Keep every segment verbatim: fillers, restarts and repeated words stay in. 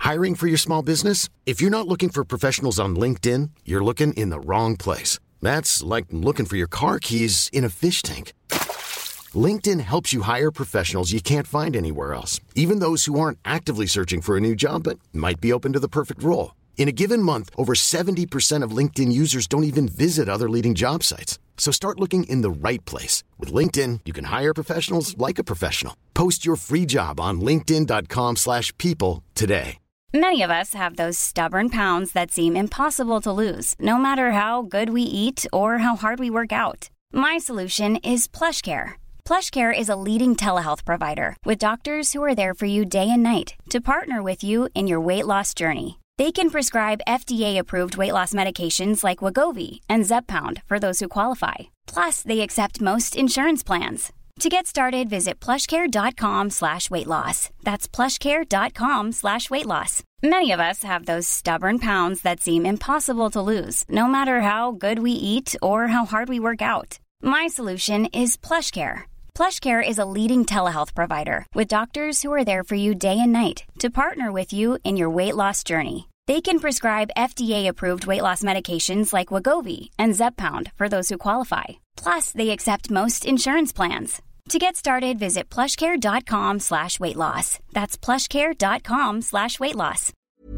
Hiring for your small business? If you're not looking for professionals on LinkedIn, you're looking in the wrong place. That's like looking for your car keys in a fish tank. LinkedIn helps you hire professionals you can't find anywhere else, even those who aren't actively searching for a new job but might be open to the perfect role. In a given month, over seventy percent of LinkedIn users don't even visit other leading job sites. So start looking in the right place. With LinkedIn, you can hire professionals like a professional. Post your free job on linkedin dot com slash people today. Many of us have those stubborn pounds that seem impossible to lose, no matter how good we eat or how hard we work out. My solution is PlushCare. PlushCare is a leading telehealth provider with doctors who are there for you day and night to partner with you in your weight loss journey. They can prescribe F D A-approved weight loss medications like Wegovy and Zepbound for those who qualify. Plus, they accept most insurance plans. To get started, visit plushcare.com slash weight loss. That's plushcare.com slash weight loss. Many of us have those stubborn pounds that seem impossible to lose, no matter how good we eat or how hard we work out. My solution is PlushCare. PlushCare is a leading telehealth provider with doctors who are there for you day and night to partner with you in your weight loss journey. They can prescribe F D A-approved weight loss medications like Wegovy and Zepbound for those who qualify. Plus, they accept most insurance plans. To get started, visit plushcare.com slash weight loss. That's plushcare.com slash weight loss.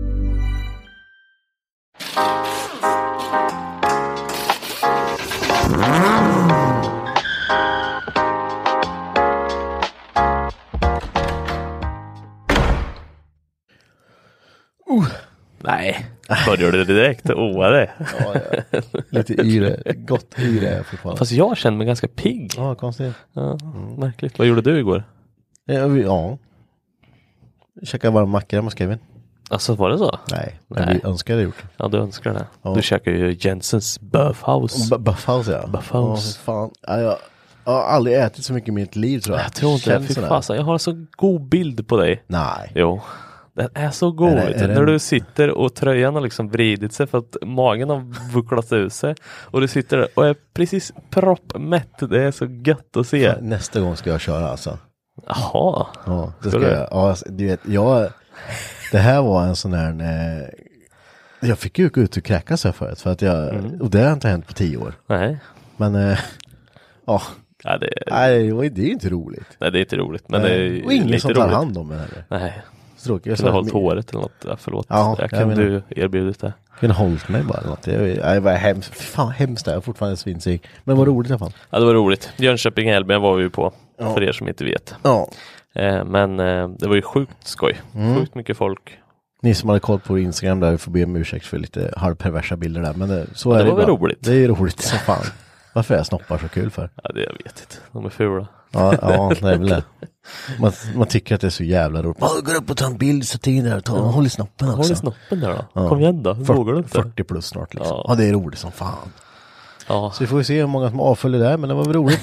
Uh. Nej, börjar du direkt oa det? Ja, ja. Lite yre, gott yre fortfarande. Fast jag känner mig ganska pigg. Ja, konstigt. Ja, mm. Märkligt. Vad gjorde du igår? Ja, vi, ja. Käkade bara macka med Kevin. Alltså, var det så? Nej, men Nej. vi önskar det gjort. Ja, du önskar det. Ja. Du käkar ju Jensens Buffhouse. B- Buffhouse, ja. Buffhouse. Ja, fan. Ja, jag, jag har aldrig ätit så mycket i mitt liv, tror jag. Jag tror inte det. Fy fasen, jag har en så god bild på dig. Nej. Jo. Den är så god. Är det, är det... När du sitter och tröjan har liksom vridit sig för att magen har vucklat ut sig. Och du sitter där och är precis proppmätt. Det är så gött att se. Fan, nästa gång ska jag köra alltså. Jaha. Ja, det ska jag. Ja, du vet, jag... Det här var en sån där... Eh, jag fick ju gå ut och kräkas här förut. För att jag, mm. Och det har inte hänt på tio år. Nej. Men... Eh, ja... Ja, det är... Nej, det är ju inte roligt. Nej, det är inte roligt. Men det är och ingen lite som tar roligt. hand om det här. Nej. Tråkigt. Jag kunde ha hållit håret eller något. Ja, förlåt. Ja, jag kan du erbjudit det. Jag kunde ha hållit mig bara. Något. Jag var hemskt. Fan, hemskt där. Jag är fortfarande svinsig. Men vad roligt i alla fall. Ja, det var roligt. Jönköping-Älvben var vi ju på. Ja. För er som inte vet. Ja. Eh, men eh, det var ju sjukt skoj. Mm. Sjukt mycket folk. Ni som hade koll på Instagram där får be om ursäkt för lite halvperversa bilder där. Men det, så är det, det var väl roligt. Det är roligt som fan. Varför är snoppar så kul för? Ja, det jag vet inte. De är fula. Ja, ja, det är väl det. Man, man tycker att det är så jävla roligt. Man går upp och tar en bild, sätter in där och tar, ja. Håll i snoppen också. Håll i snoppen där då. Ja. Kom igen då. Vågar du inte? fyrtio plus snart liksom. Ja. Ja. Ja, det är roligt som fan. Ja. Så vi får ju se hur många som avföljer där, men det var väl roligt.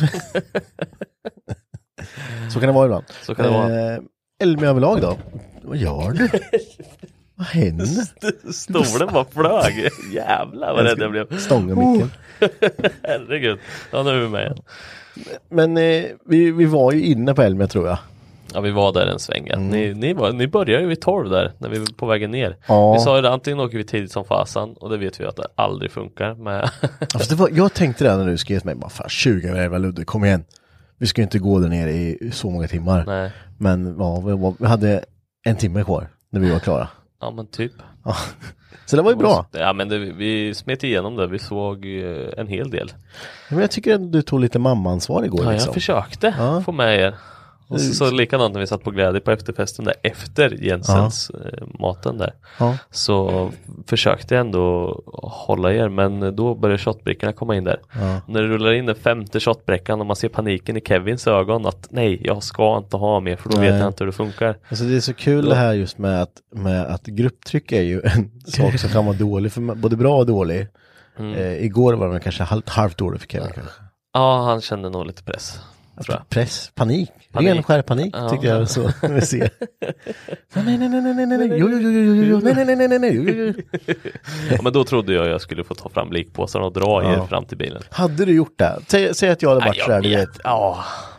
Så kan det vara ibland. Så kan det vara. Eh, Elmia överlag då? Vad gör du? Vad händer? Stolen var flög. Jävlar vad rädd jag blev. Stånga micken. Herregud. Ja, nu är vi med igen. Men eh, vi, vi var ju inne på Elmia, tror jag. Ja, vi var där en sväng. Mm. Ni, ni, var, ni började ju vid tolv där när vi var på vägen ner. Ja. Vi sa ju att antingen åker vi tidigt som fasan, och det vet vi att det aldrig funkar med. Alltså det var, jag tänkte det när du skrev till mig, bara fan, tjugo över elva Ludde, kom igen. Vi ska ju inte gå där nere i så många timmar. Nej. Men ja, vi, var, vi hade en timme kvar när vi var klara. Ja, men typ. Ja. Så det var ju bra. Ja, men det, vi smet igenom det. Vi såg en hel del. Men jag tycker att du tog lite mamma-ansvar igår. Ja, liksom. jag försökte ja. få med er. Och så, så likadant när vi satt på glädje på efterfesten där efter Jensens ja. eh, maten där. Ja. Så försökte jag ändå hålla er, men då började shotbrickorna komma in där. Ja. När du rullar in den femte shotbrickan och man ser paniken i Kevins ögon att nej, jag ska inte ha mer för då nej. vet jag inte hur det funkar. Alltså det är så kul då. Det här just med att, med att grupptryck är ju en sak som kan vara dålig, för både bra och dålig. Mm. Eh, igår var den kanske halvt, halvt dålig för Kevin. Ja. ja, han kände nog lite press. Press, panik, panik. Ren skär panik ja. tyckte jag så. Vi ser. Nej nej nej nej nej nej. Jo jo jo jo jo. Nej nej nej nej nej. Ja, men då trodde jag jag skulle få ta fram likpåsarna och dra ja. er fram till bilen. Hade du gjort det? Säg, säg att jag hade varit ja, så här, du vet. Ja,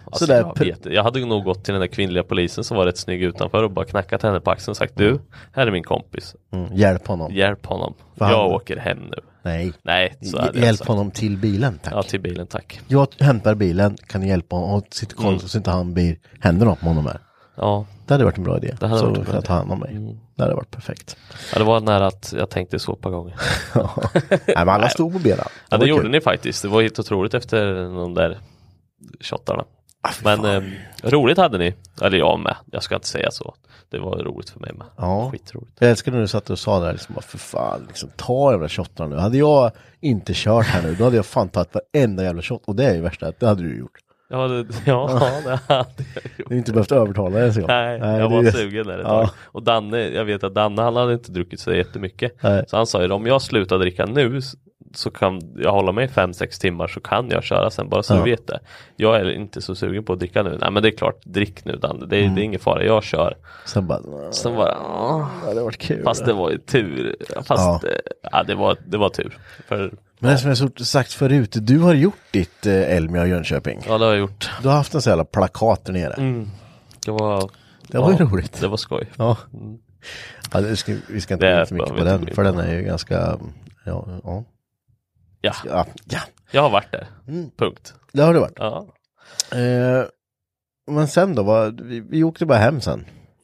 Alltså, så där jag, vet, jag hade nog gått till den där kvinnliga polisen som var rätt snygg utanför och bara knackat henne på axeln och sagt, du, här är min kompis. Mm, hjälp honom. Hjälp honom. Fan. Jag åker hem nu. Nej. Nej, så är det hjälp sagt. honom till bilen, tack. Ja, till bilen, tack. Jag hämtar bilen, kan ni hjälpa honom och sitta koll mm. så inte han blir, händer något med honom här. Ja. Det hade varit en bra idé. Det hade så varit en för bra att ta hand om mig. Mm. Det hade varit perfekt. Ja, det var nära att jag tänkte så på gånger. Nej, men alla stod på benen. Det ja, det gjorde kul. ni faktiskt. Det var helt otroligt efter de där shottarna. Ah, men eh, roligt hade ni. Eller jag med. Jag ska inte säga så. Det var roligt för mig med. Ja. Skitroligt. Jag älskar när du satt och sa det där liksom, för fan, liksom, ta jävla shottarna nu. Hade jag inte kört här nu, då hade jag fan tagit varenda jävla shot. Och det är ju värsta, det hade du gjort. Ja, det, ja, det hade jag gjort. Du inte behövt övertala dig. Nej, Nej, jag var är... sugen där ett ja. tag. Och Danne, jag vet att Danne, han hade inte druckit så jättemycket. Nej. Så han sa ju, om jag slutar dricka nu så kan jag hålla mig fem sex timmar så kan jag köra sen, bara så ja. du vet det. Jag är inte så sugen på att dricka nu. Nej, men det är klart, drick nu Danne. Det är, mm. det är ingen fara, jag kör. Sen bara, sen bara åh. Ja, det var kul. Fast det var ju tur. Fast ja. Det, ja, det, var, det var tur. För men det som jag sagt förut, du har gjort ditt eh, Elmia och Jönköping. Ja, det har jag gjort. Du har haft en sån jävla plakat där nere. Mm. Det var, det var ja, ju roligt. Det var skoj. Ja. Mm. Ja, det ska, vi ska inte gå för mycket på den, för den är ju ganska, ja. Ja. Ja. ja. ja. Jag har varit där. Mm. Punkt. Det har du varit. Ja. Eh, men sen då, vad, vi, vi åkte bara hem sen.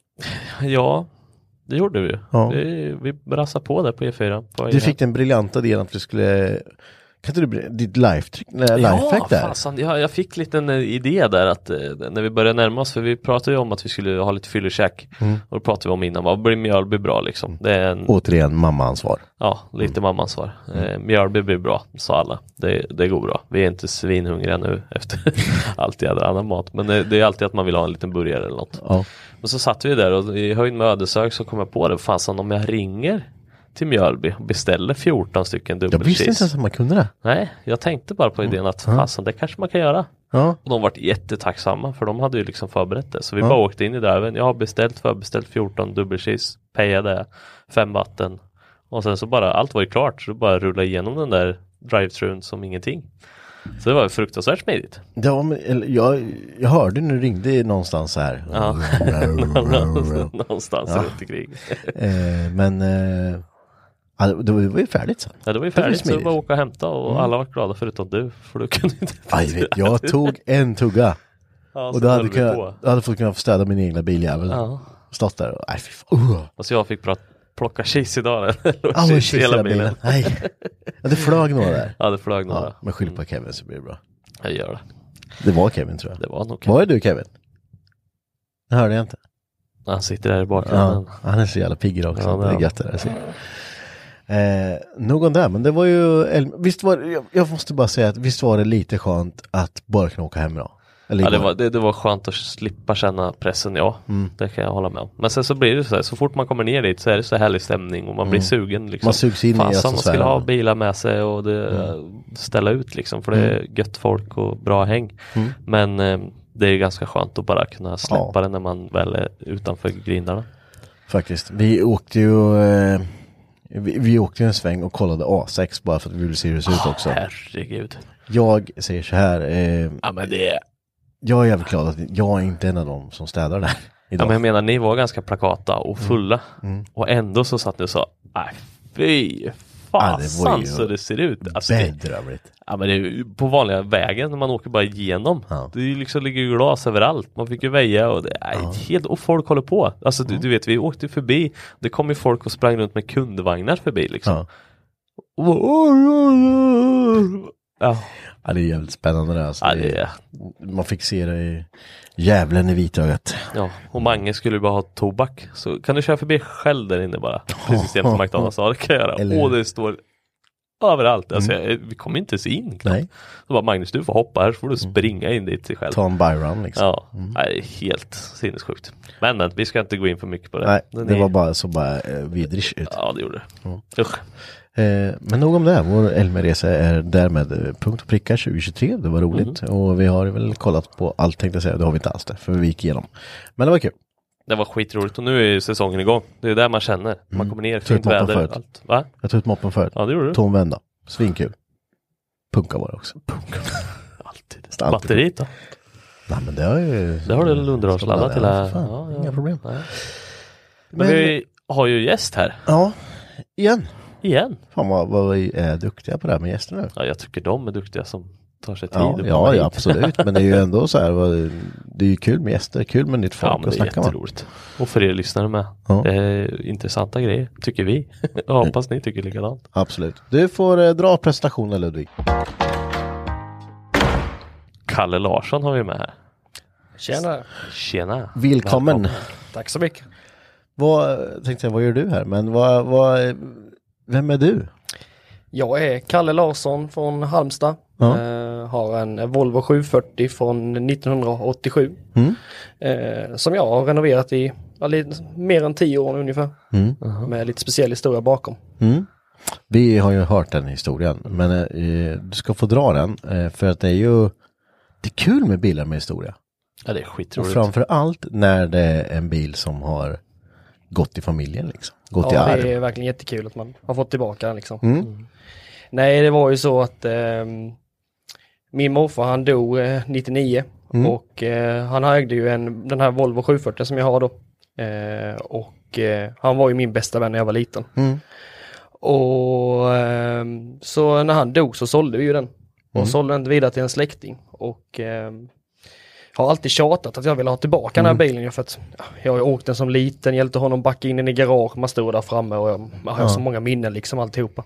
Ja. Det gjorde vi. Ja. Vi, vi brassade på där på E fyra. På du fick den briljanta idén att vi skulle... Kan inte du... Ditt life-hack life där? Fasen, jag, jag fick lite en idé där att eh, när vi började närma oss, för vi pratade ju om att vi skulle ha lite fyllekäck. Mm. Och då pratade vi om innan, vad blir Mjölby bra liksom? Det är en... Återigen mamma-ansvar. Ja, lite mm. mamma-ansvar. Mm. Eh, Mjölby blir bra, sa alla. Det, det går bra. Vi är inte svinhungriga nu efter allt jädra annan mat. Men det, det är alltid att man vill ha en liten burgare eller något. Ja. Och så satt vi där och i höjd med ödesög så kom jag på det. Fasen, om jag ringer till Mjölby och beställer fjorton stycken dubbelcheese. Jag visste inte ens att man kunde det. Nej, jag tänkte bara på idén att mm. fasen, det kanske man kan göra. Ja. Och de var jättetacksamma för de hade ju liksom förberett det. Så vi ja. bara åkte in i driven. Jag har beställt förbeställt fjorton dubbelcheese, payade fem vatten. Och sen så bara, allt var ju klart. Så du bara rulla igenom den där drive-thrun som ingenting. Så det var fruktansvärt smidigt. Ja, men jag, jag hörde när du ringde någonstans här. Ja. någonstans ja. runt i krig. eh, men eh, det var ju färdigt sen. Ja, det var ju färdigt. Det var så det var åka och hämta och mm. alla var glada förutom du. För du kunde inte. Aj, vet, jag tog en tugga. Ja, och då hade, kunnat, då hade fått kunna få städa min egna biljävel. Ja. Stått där och aj, fy fan. Uh. Och så jag fick prata. Plocka cheese idag. Ja, cheese hela bilen. bilen. Nej. Ja, det flög några där. Ja, det flög några. Ja, men skyll på Kevin så blir det bra. Jag gör det. Det var Kevin tror jag. Det var nog Kevin. Var är du Kevin? Det hörde jag inte. Han sitter där i bakgrunden. Ja, han är så jävla pigg också. Ja, det är gött det där. Eh, någon där, men det var ju... Visst var jag, jag måste bara säga att visst var det lite skönt att bara kunna åka hem då. Eller ja, det var, det, det var skönt att slippa känna pressen, ja. Mm. Det kan jag hålla med om. Men sen så blir det så här, så fort man kommer ner dit så är det så härlig stämning och man mm. blir sugen. Liksom. Man sugs in Fasan, i man skulle ha bilar med sig och det, mm. ställa ut liksom. För det är mm. gött folk och bra häng. Mm. Men eh, det är ganska skönt att bara kunna släppa ja. det när man väl är utanför grindarna. Faktiskt. Vi åkte ju... Eh... Vi, vi åkte en sväng och kollade A sex bara för att vi ville se hur det ser ut också. Herregud. Jag säger så här. Eh, ja, men det... Jag är jävligt glad att jag är inte en av dem som städar där idag. Ja, men jag menar, ni var ganska plakata och fulla. Mm. Mm. Och ändå så satt ni och sa, nej fy fasan ja, det så det ser ut. Alltså, bedrövligt. Ja, men det är ju på vanliga vägen när man åker bara igenom. Ja. Det är liksom, ligger ju glas överallt. Man fick ju väja och det är ja. helt, och folk håller på. Alltså ja. du, du vet, vi åkte förbi. Det kom ju folk och sprang runt med kundvagnar förbi liksom. Ja. Ja. Ja, det är jävligt spännande det, alltså. Ja, det är... Man fick se det i djävulen i vitögat. Ja, och Mange skulle ju bara ha tobak. Så kan du köra förbi själv där inne bara. Precis jämte McDonalds. Ja, det kan jag göra. Eller... Och det står överallt. Alltså, mm. vi kommer inte se in. Knappt. Nej. Så bara, Magnus, du får hoppa här så får du springa in dit till själv. Ta en byrun liksom. Ja, mm. det är helt sinnessjukt. Men, men vi ska inte gå in för mycket på det. Nej, det är... var bara så bara eh, vidrig ut. Ja, det gjorde det. Mm. Usch. Eh, men nog om det. Vår Elmia-resa är därmed punkt och pricka tjugo tjugotre. Det var roligt. Mm. Och vi har väl kollat på allt, tänkte jag säga. Det har vi inte alls det, för vi gick igenom. Men det var kul. Det var skitroligt och nu är säsongen igång. Det är där man känner. Man mm. kommer ner, fint väder. Allt. Va? Jag tog ut moppen förut. Ja, det gjorde du. Tom vända. Svinkul. Punka var det också. Punka. Alltid. Batteriet då? Nej, men det har ju... Det har du underhållsladdat till. Ja, ja, inga problem. Nej. Men, men vi har ju gäst här. Ja, igen. Igen? Fan vad, vad vi är duktiga på det här med gäster nu. Ja, jag tycker de är duktiga som tar sig tid. Ja, ja, ja, absolut. Men det är ju ändå så här, det är ju kul med gäster, kul med nytt folk ja, men att det är snacka med. jätteroligt. Och för er lyssnare med. Ja. Det är intressanta grejer, tycker vi. Jag hoppas ni tycker likadant. Absolut. Du får eh, dra presentationen, Ludvig. Kalle Larsson har vi med här. Tjena. Tjena. Välkommen. Välkommen. Tack så mycket. Vad, tänkte jag, vad gör du här? Men vad, vad, vem är du? Jag är Kalle Larsson från Halmstad. Ja. Uh, har en Volvo sjuhundrafyrtio från nittonhundraåttiosju. Mm. Uh, som jag har renoverat i ja, lite, mer än tio år ungefär. Mm. Uh-huh. Med lite speciell historia bakom. Mm. Vi har ju hört den historien. Men eh, du ska få dra den. Eh, för att det är ju det är kul med bilar med historia. Ja, det är skitroligt. Och framförallt när det är en bil som har gått i familjen liksom. Gått i ja, arv. det är verkligen jättekul att man har fått tillbaka den liksom. Mm. Mm. Nej, det var ju så att eh, min morfar han dog eh, nittionio Mm. och eh, han ägde ju en, den här Volvo sjuhundrafyrtio som jag har då. Eh, och eh, han var ju min bästa vän när jag var liten. Mm. Och eh, så när han dog så sålde vi ju den. Och Mm. sålde den vidare till en släkting. Och eh, har alltid tjatat att jag vill ha tillbaka mm. den här bilen. För att ja, jag har åkt den som liten, hjälpte honom backa in den i garage. Man stod där framme och jag, jag har ja. så många minnen liksom alltihopa.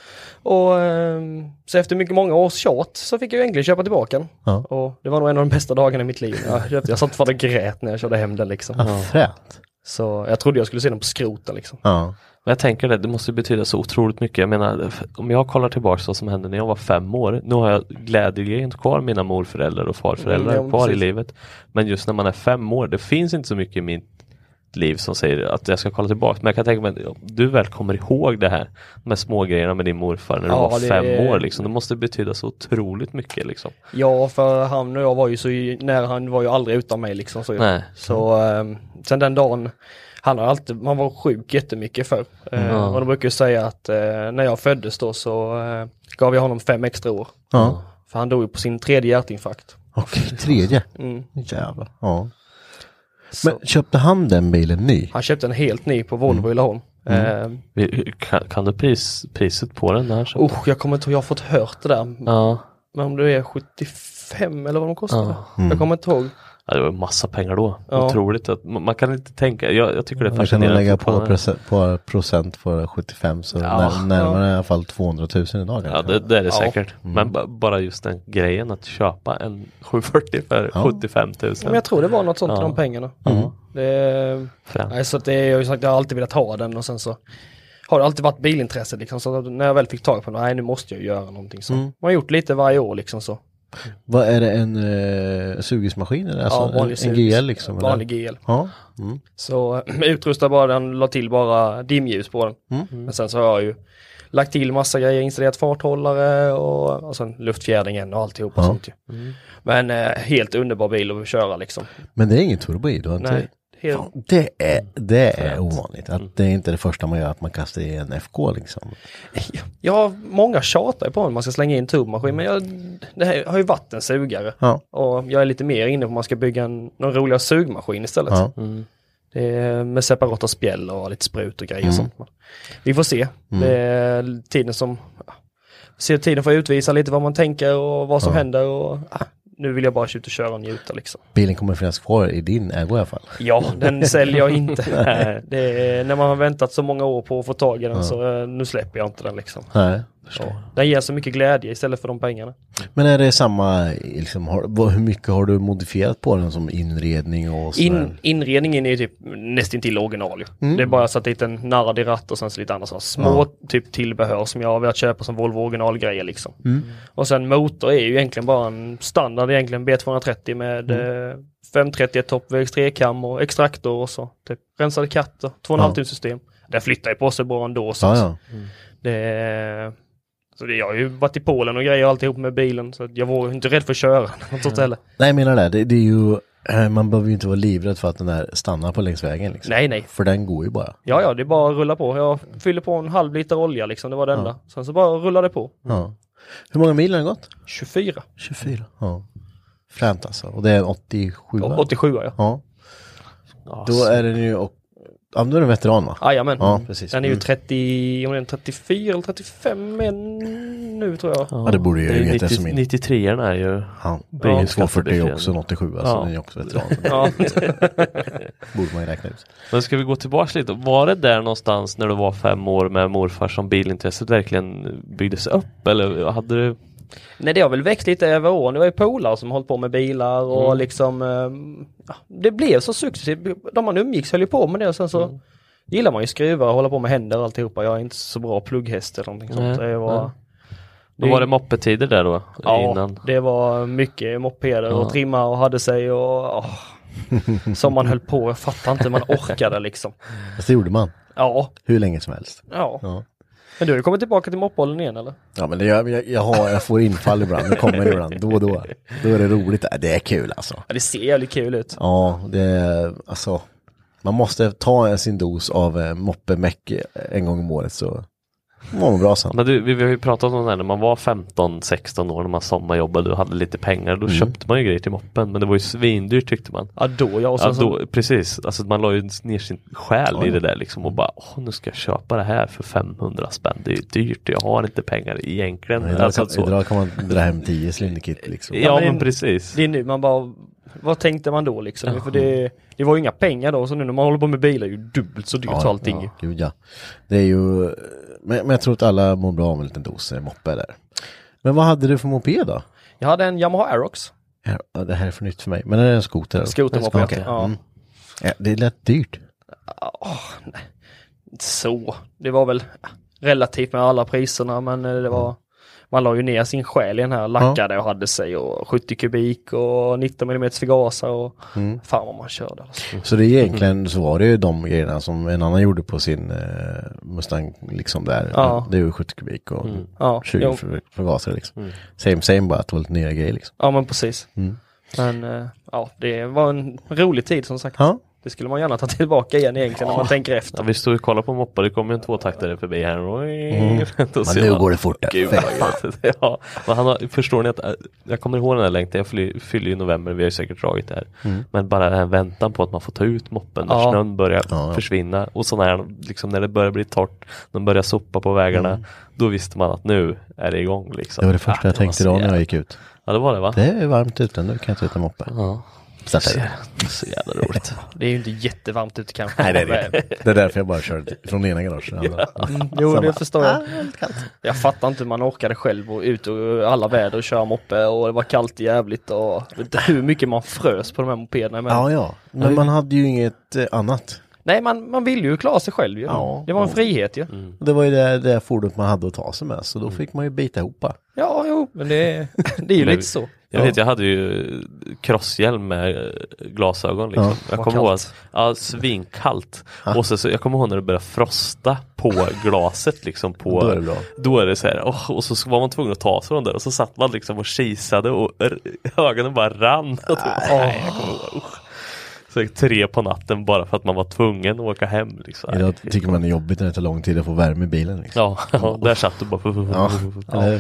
Och eh, så efter mycket många års tjat så fick jag ju äntligen köpa tillbaka den. Ja. Och det var nog en av de bästa dagarna i mitt liv. Jag, jag, jag satt för det grät när jag körde hem den liksom. Ja, frätt. Så jag trodde jag skulle se den på skroten liksom. Ja. Men jag tänker det, det måste betyda så otroligt mycket. Jag menar, om jag kollar tillbaka vad som hände när jag var fem år. Nu har jag glädjegrejen kvar, mina morföräldrar och farföräldrar mm, ja, kvar precis. i livet. Men just när man är fem år, det finns inte så mycket i mitt liv som säger att jag ska kolla tillbaka. Men jag kan tänka mig, du väl kommer ihåg det här med små grejerna med din morfar när du ja, var det... fem år liksom. Det måste betyda så otroligt mycket liksom. Ja, för han och jag var ju så när han var ju aldrig utan mig liksom. Så, Nej. så um, sen den dagen han har alltid, man var sjuk jättemycket för. Mm. Uh, och de brukar ju säga att uh, när jag föddes då så uh, gav jag honom fem extra år. Ja. För han dog ju på sin tredje hjärtinfarkt. Okej, tredje. Mm. Jävlar. Ja. Men köpte han den bilen ny? Han köpte en helt ny på Volvo mm. i Laholm. Mm. Uh, kan, kan du pris, priset på den där? Oh, jag kommer inte ihåg, jag har fått hört det där. Ja. Men om det är sjuttiofem eller vad de kostar. Ja. Mm. Jag kommer inte ihåg. Ja, det var massa pengar då. Ja. Otroligt att man, man kan inte tänka. Jag, jag tycker det är fascinerande. Man kan lägga på procent, på procent för sjuttiofem så ja, när, närmare ja. i alla fall tvåhundratusen idag. Ja, det, det är det ja. säkert. Mm. Men b- bara just den grejen att köpa en sjuhundrafyrtio för ja. sjuttiofem tusen. Men jag tror det var något sånt ja. till de pengarna. Mm. Det, nej, så att det, jag har ju sagt, jag har alltid velat ha den och sen så har det alltid varit bilintresse liksom. Så när jag väl fick tag på den, nej nu måste jag göra någonting så. Mm. Man har gjort lite varje år liksom så. Vad är det, en uh, sugismaskin eller? Alltså, ja, vanlig en, sugis, en G L liksom? Vanlig G L. Ja. Mm. Så utrustade bara den, la till bara dimljus på den. Mm. Men sen så har jag ju lagt till massa grejer, installerat farthållare och, och sen luftfjädringen och alltihop och ja. sånt ju. Mm. Men eh, helt underbar bil att köra liksom. Men det är ingen turbo i, du har inte... Nej. Helt... Fan, det är, det är ovanligt. Att det är inte det första man gör att man kastar i en F K liksom. Ja, många tjatar på om man ska slänga in turbomaskin, men jag, det här har ju varit en sugare. Ja. Och jag är lite mer inne på om man ska bygga en, någon roligare sugmaskin istället. Ja. Mm. Det är med separata spjäll och lite sprut och grejer mm. och sånt. Vi får se. Mm. Det är tiden som... Se tiden för att utvisa lite vad man tänker och vad som ja. händer och... Ah, nu vill jag bara ut och köra och njuta liksom. Bilen kommer finnas kvar i din ägo i alla fall. Ja, den säljer jag inte. Det är, när man har väntat så många år på att få tag i den ja. så nu släpper jag inte den liksom. Nej. Ja. Den ger så mycket glädje istället för de pengarna. Men är det samma, liksom, har, hur mycket har du modifierat på den som inredning och så? In, inredningen är ju typ nästan till original. Mm. Det är bara satt dit en narrad i ratt och sen så lite andra så små ja. typ tillbehör som jag har velat köpa som Volvo originalgrejer liksom. Mm. Och sen motor är ju egentligen bara en standard egentligen B tvåhundratrettio med mm. eh, femhundratrettio toppvägs trekam och extraktor och så. Typ rensade katter, två komma fem ja. system. Det flyttar ju på sig bara ändå. Så, ja, ja. Mm. Det Så det, jag har ju varit i Polen och grejer alltihop med bilen så jag var inte rädd för att köra något mm. Nej, jag menar det. det. Det är ju, man behöver ju inte vara livrädd för att den där stannar på längs vägen. Liksom. Nej, nej. För den går ju bara. Ja, ja, det är bara att rulla på. Jag fyller på en halv liter olja liksom, det var det enda. Ja. Sen så bara rullade det på. Ja. Hur många mil har den gått? tjugofyra. tjugofyra, ja. Fränt alltså. Och det är en åttiosju. åttiosju, ja. Ja. Då är den ju... Och, ja, då är den veteran, va? Jajamän. Ja, precis. Den är ju trettio, om det är trettiofyra eller trettiofem nu tror jag. Ja, det borde ju veta som in. nittiotre är ju... Ja, det är ju tvåhundrafyrtio också, en åttiosju, alltså ja. Den är ju också veteran. Ja. Borde man ju räkna ut. Men ska vi gå tillbaka lite? Var det där någonstans när du var fem år med morfar som bilintresset verkligen byggdes upp? Eller hade du... Nej, det har väl växt lite över åren. Det var ju polare som hållit på med bilar och mm. liksom ja, det blev så successivt. De man umgicks höll ju på med det och sen så mm. gillar man ju skruva och hålla på med händer och alltihopa. Jag är inte så bra plugghäst eller någonting sånt. Det var, mm. det... Var det moppetider där då? Ja, innan? Det var mycket mopeder och ja. Trimma och hade sig och åh, som man höll på. Jag fattar inte, man orkade liksom. Fast det gjorde man. Ja. Hur länge som helst. Ja. ja. Men du har kommit tillbaka till moppbollen igen eller? Ja, men det gör, jag, jag, har, jag får infall ibland. Det kommer ibland. Då och då. Då är det roligt. Det är kul alltså. Ja, det ser jävligt kul ut. Ja, det är alltså. Man måste ta sin dos av eh, moppemäck en gång om året så mår man bra sen. Men du, vi, vi har ju pratat om det här när man var femton sexton år när man sommarjobbade och hade lite pengar. Då mm. köpte man ju grejer till moppen. Men det var ju svindyrt tyckte man. Ja, då ja. Och ja, då, precis. Alltså man la ju ner sin själ ja. i det där liksom. Och bara, åh, nu ska jag köpa det här för femhundra spänn. Det är ju dyrt. Jag har inte pengar egentligen. Ja, idag, alltså, kan, idag kan man dra hem tio cylinderkit liksom. Ja, ja men, men precis. Det är nu man bara... Vad tänkte man då liksom? Ja. För det, det var ju inga pengar då. Så nu när man håller på med bilar är ju dubbelt så dyrt ja, allting. Ja, gud ja. Det är ju... Men, men jag tror att alla mår bra av en liten dos moppe där. Men vad hade du för moped då? Jag hade en Yamaha Aerox. Ja, det här är för nytt för mig. Men är det en skoter? Skotermoped, okay. ja. Mm. Ja. Det är lätt dyrt. Oh, nej. Så. Det var väl relativt med alla priserna. Men det var... Mm. Man la ju ner sin själ i den här lackade ja. och hade sig och sjuttio kubik och nitton millimeter förgasar och mm. fan vad man körde. Alltså. Så det är egentligen mm. så var det ju de grejerna som en annan gjorde på sin eh, Mustang liksom där. Ja. Det är ju sjuttio kubik och mm. ja. tjugo för, förgasare liksom. Mm. Same same bara att lite nya grejer liksom. Ja men precis. Mm. Men eh, ja det var en rolig tid som sagt. Ja. Det skulle man gärna ta tillbaka igen egentligen ja. när man tänker efter. Ja, vi står och kollar på moppar, det kommer en tvåtaktare förbi här. Mm. Men nu går det fort. Ja, men han har, förstår ni att jag kommer ihåg den här längtan, jag fyller, fyller i november, vi har ju säkert dragit det här. Mm. Men bara den här väntan på att man får ta ut moppen när ja. snön börjar ja. försvinna. Och så när, liksom, när det börjar bli torrt, de börjar sopa på vägarna, mm. då visste man att nu är det igång. Liksom. Det var det första ja, jag tänkte då när jag gick ut. Ja, det var det va? Det är varmt ute, nu kan jag ta ut en moppe. Ja. Så, så, så jävla roligt. Det är ju inte jättevarmt ute kanske. Nej, det är det. Det är därför jag bara körde från ena garaget. Ja. Mm, jo, det förstår jag. Jag fattar inte hur man orkade själv och ut och alla väder och köra moppe och det var kallt jävligt och hur mycket man frös på de här mopederna. Men... Ja, ja. Men man hade ju inget eh, annat. Nej, man, man vill ju klara sig själv ju. Ja, det var en ja. frihet ju. Mm. Det var ju det, det fordonet man hade att ta sig med, så då fick man ju bita ihop. Ja, jo, men det, det är ju lite så. Jag vet, jag hade ju crosshjälm med glasögon liksom. Ja, jag kommer ihåg att, ja, svinkallt. Ja. Och så, så, jag kommer ihåg när det började frosta på glaset liksom på, då är det bra. Då är det så här, oh, och så var man tvungen att ta sig från där och så satt man liksom och kisade och ögonen bara rann. Och typ, oh, jag kommer ihåg, oh. Så tre på natten bara för att man var tvungen att åka hem liksom. Idag tycker man är jobbigt när det tar lång tid att få värme i bilen liksom. Ja, ja, där satt du bara. Ja, ja.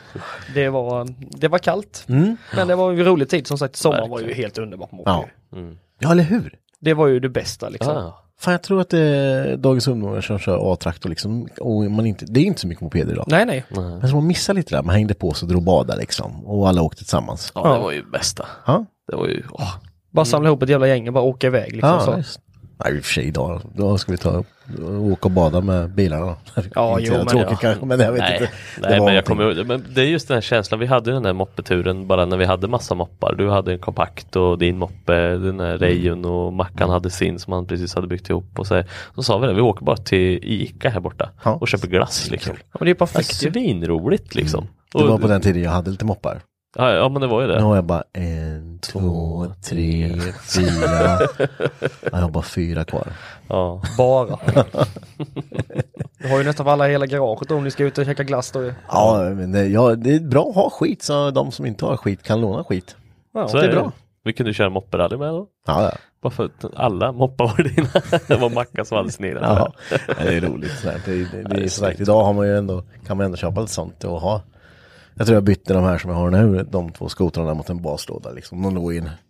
Det var, det var kallt. Mm. Men det var en rolig tid som sagt. Sommaren var ju helt underbart. Ja. Mm. Ja, eller hur? Det var ju det bästa liksom. Ja. Fan, jag tror att det är dagens ungdomar som kör A-traktor liksom. Och man inte, det är inte så mycket mopeder idag. Nej, nej. Men så man missar lite där. Man hängde på sig och drog bada liksom. Och alla åkte tillsammans. Ja, det var ju bästa. Ja. Det var ju... Åh. Bara samla ihop ett jävla gäng och bara åka iväg liksom. Ja, så. Just. Nej, i och för sig idag. Då ska vi ta och åka och bada med bilarna. Ja, jo, men tråkigt ja. kanske, men jag vet nej, inte. Det nej, men jag kommer, men det är just den här känslan. Vi hade den här moppeturen bara när vi hade massa moppar. Du hade en kompakt och din moppe, den här Rejon och Mackan hade sin som han precis hade byggt ihop. Och så, så sa vi det, vi åker bara till Ica här borta ja. och köper glass liksom. Ja, men det är perfekt. Svinroligt liksom. Mm. Det var på den tiden jag hade lite moppar. Ja, ja, men det var ju det. Nu har jag bara en, två, tre, fyra. Jag har bara fyra kvar. Ja. Bara. Du har ju nästan alla hela garaget om ni ska ut och käka glass då. Ja, men det, ja, det är bra att ha skit så de som inte har skit kan låna skit. Ja, så det är bra. Vi kunde köra mopperally med då. Ja, ja. Bara för att alla moppar var dina. Det var Macka som hade snirrat. Ja, det är roligt. Det, det, det, det är så sagt, idag har man ju ändå, kan man ändå köpa lite sånt och ha. Jag tror jag bytte de här som jag har nu, de två skotrarna mot en baslåda liksom. De låg, in,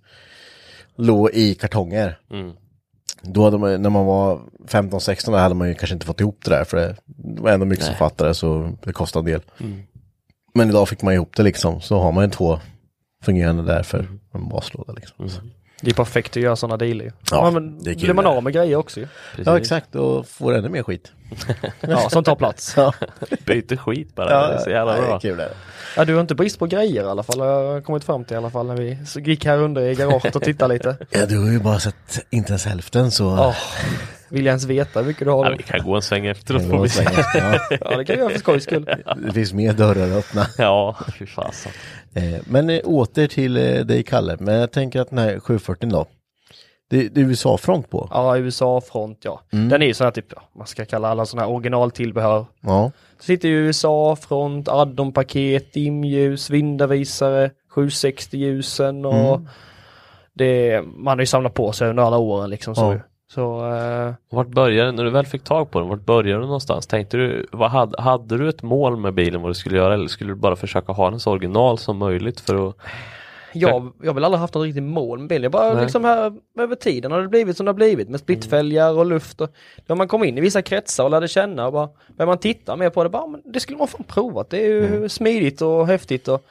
låg i kartonger. Mm. Då hade man, när man var femton sexton hade man ju kanske inte fått ihop det där, för det var ändå mycket som fattade, så det kostade en del. Mm. Men idag fick man ihop det liksom, så har man ju två fungerande där för mm. en baslåda liksom. Mm. Det är perfekt att göra sådana dealer. Ja, ja, men det blir man av med grejer också ju. Ja, exakt, och får ännu mer skit. Ja, som tar plats. Ja. Byter skit bara, ja, det är så jävla bra. Ja, kul det. Ja, du har inte brist på grejer i alla fall, jag har kommit fram till i alla fall när vi gick här under i garaget och tittade lite. Ja, du har ju bara sett inte ens hälften, så... Oh, vill jag ens veta hur mycket du har? Ja, vi kan gå en sväng efteråt. Får vi svänga, ja. Ja, det kan vi göra för skojs skull. Ja. Det finns mer dörrar att öppna. Ja, fy fasen. Eh, men eh, åter till eh, dig, Kalle. Men jag tänker att den här sjuhundrafyrtio då, det, det är U S A-front på. Ja, U S A-front, ja. Mm. Den är ju sån här typ, man ska kalla alla såna här originaltillbehör. Ja. Så sitter ju U S A-front, add-on-paket, dimljus, vindarvisare, sjuhundrasextio-ljusen och mm. det, man har ju samlat på sig under alla åren liksom. Så, ja. så uh... Vart började, när du väl fick tag på den, vart började du någonstans? Tänkte du, vad hade, hade du ett mål med bilen vad du skulle göra, eller skulle du bara försöka ha den så original som möjligt för att... Jag, jag har väl aldrig haft något riktigt mål med bilen. Jag bara Nej. liksom här över tiden har det blivit som det har blivit med splittfälgar och luft. Och, då man kom in i vissa kretsar och lärde känna och bara, när man tittar mer på det, bara, men det skulle man fan provat. Det är ju mm. smidigt och häftigt. Och,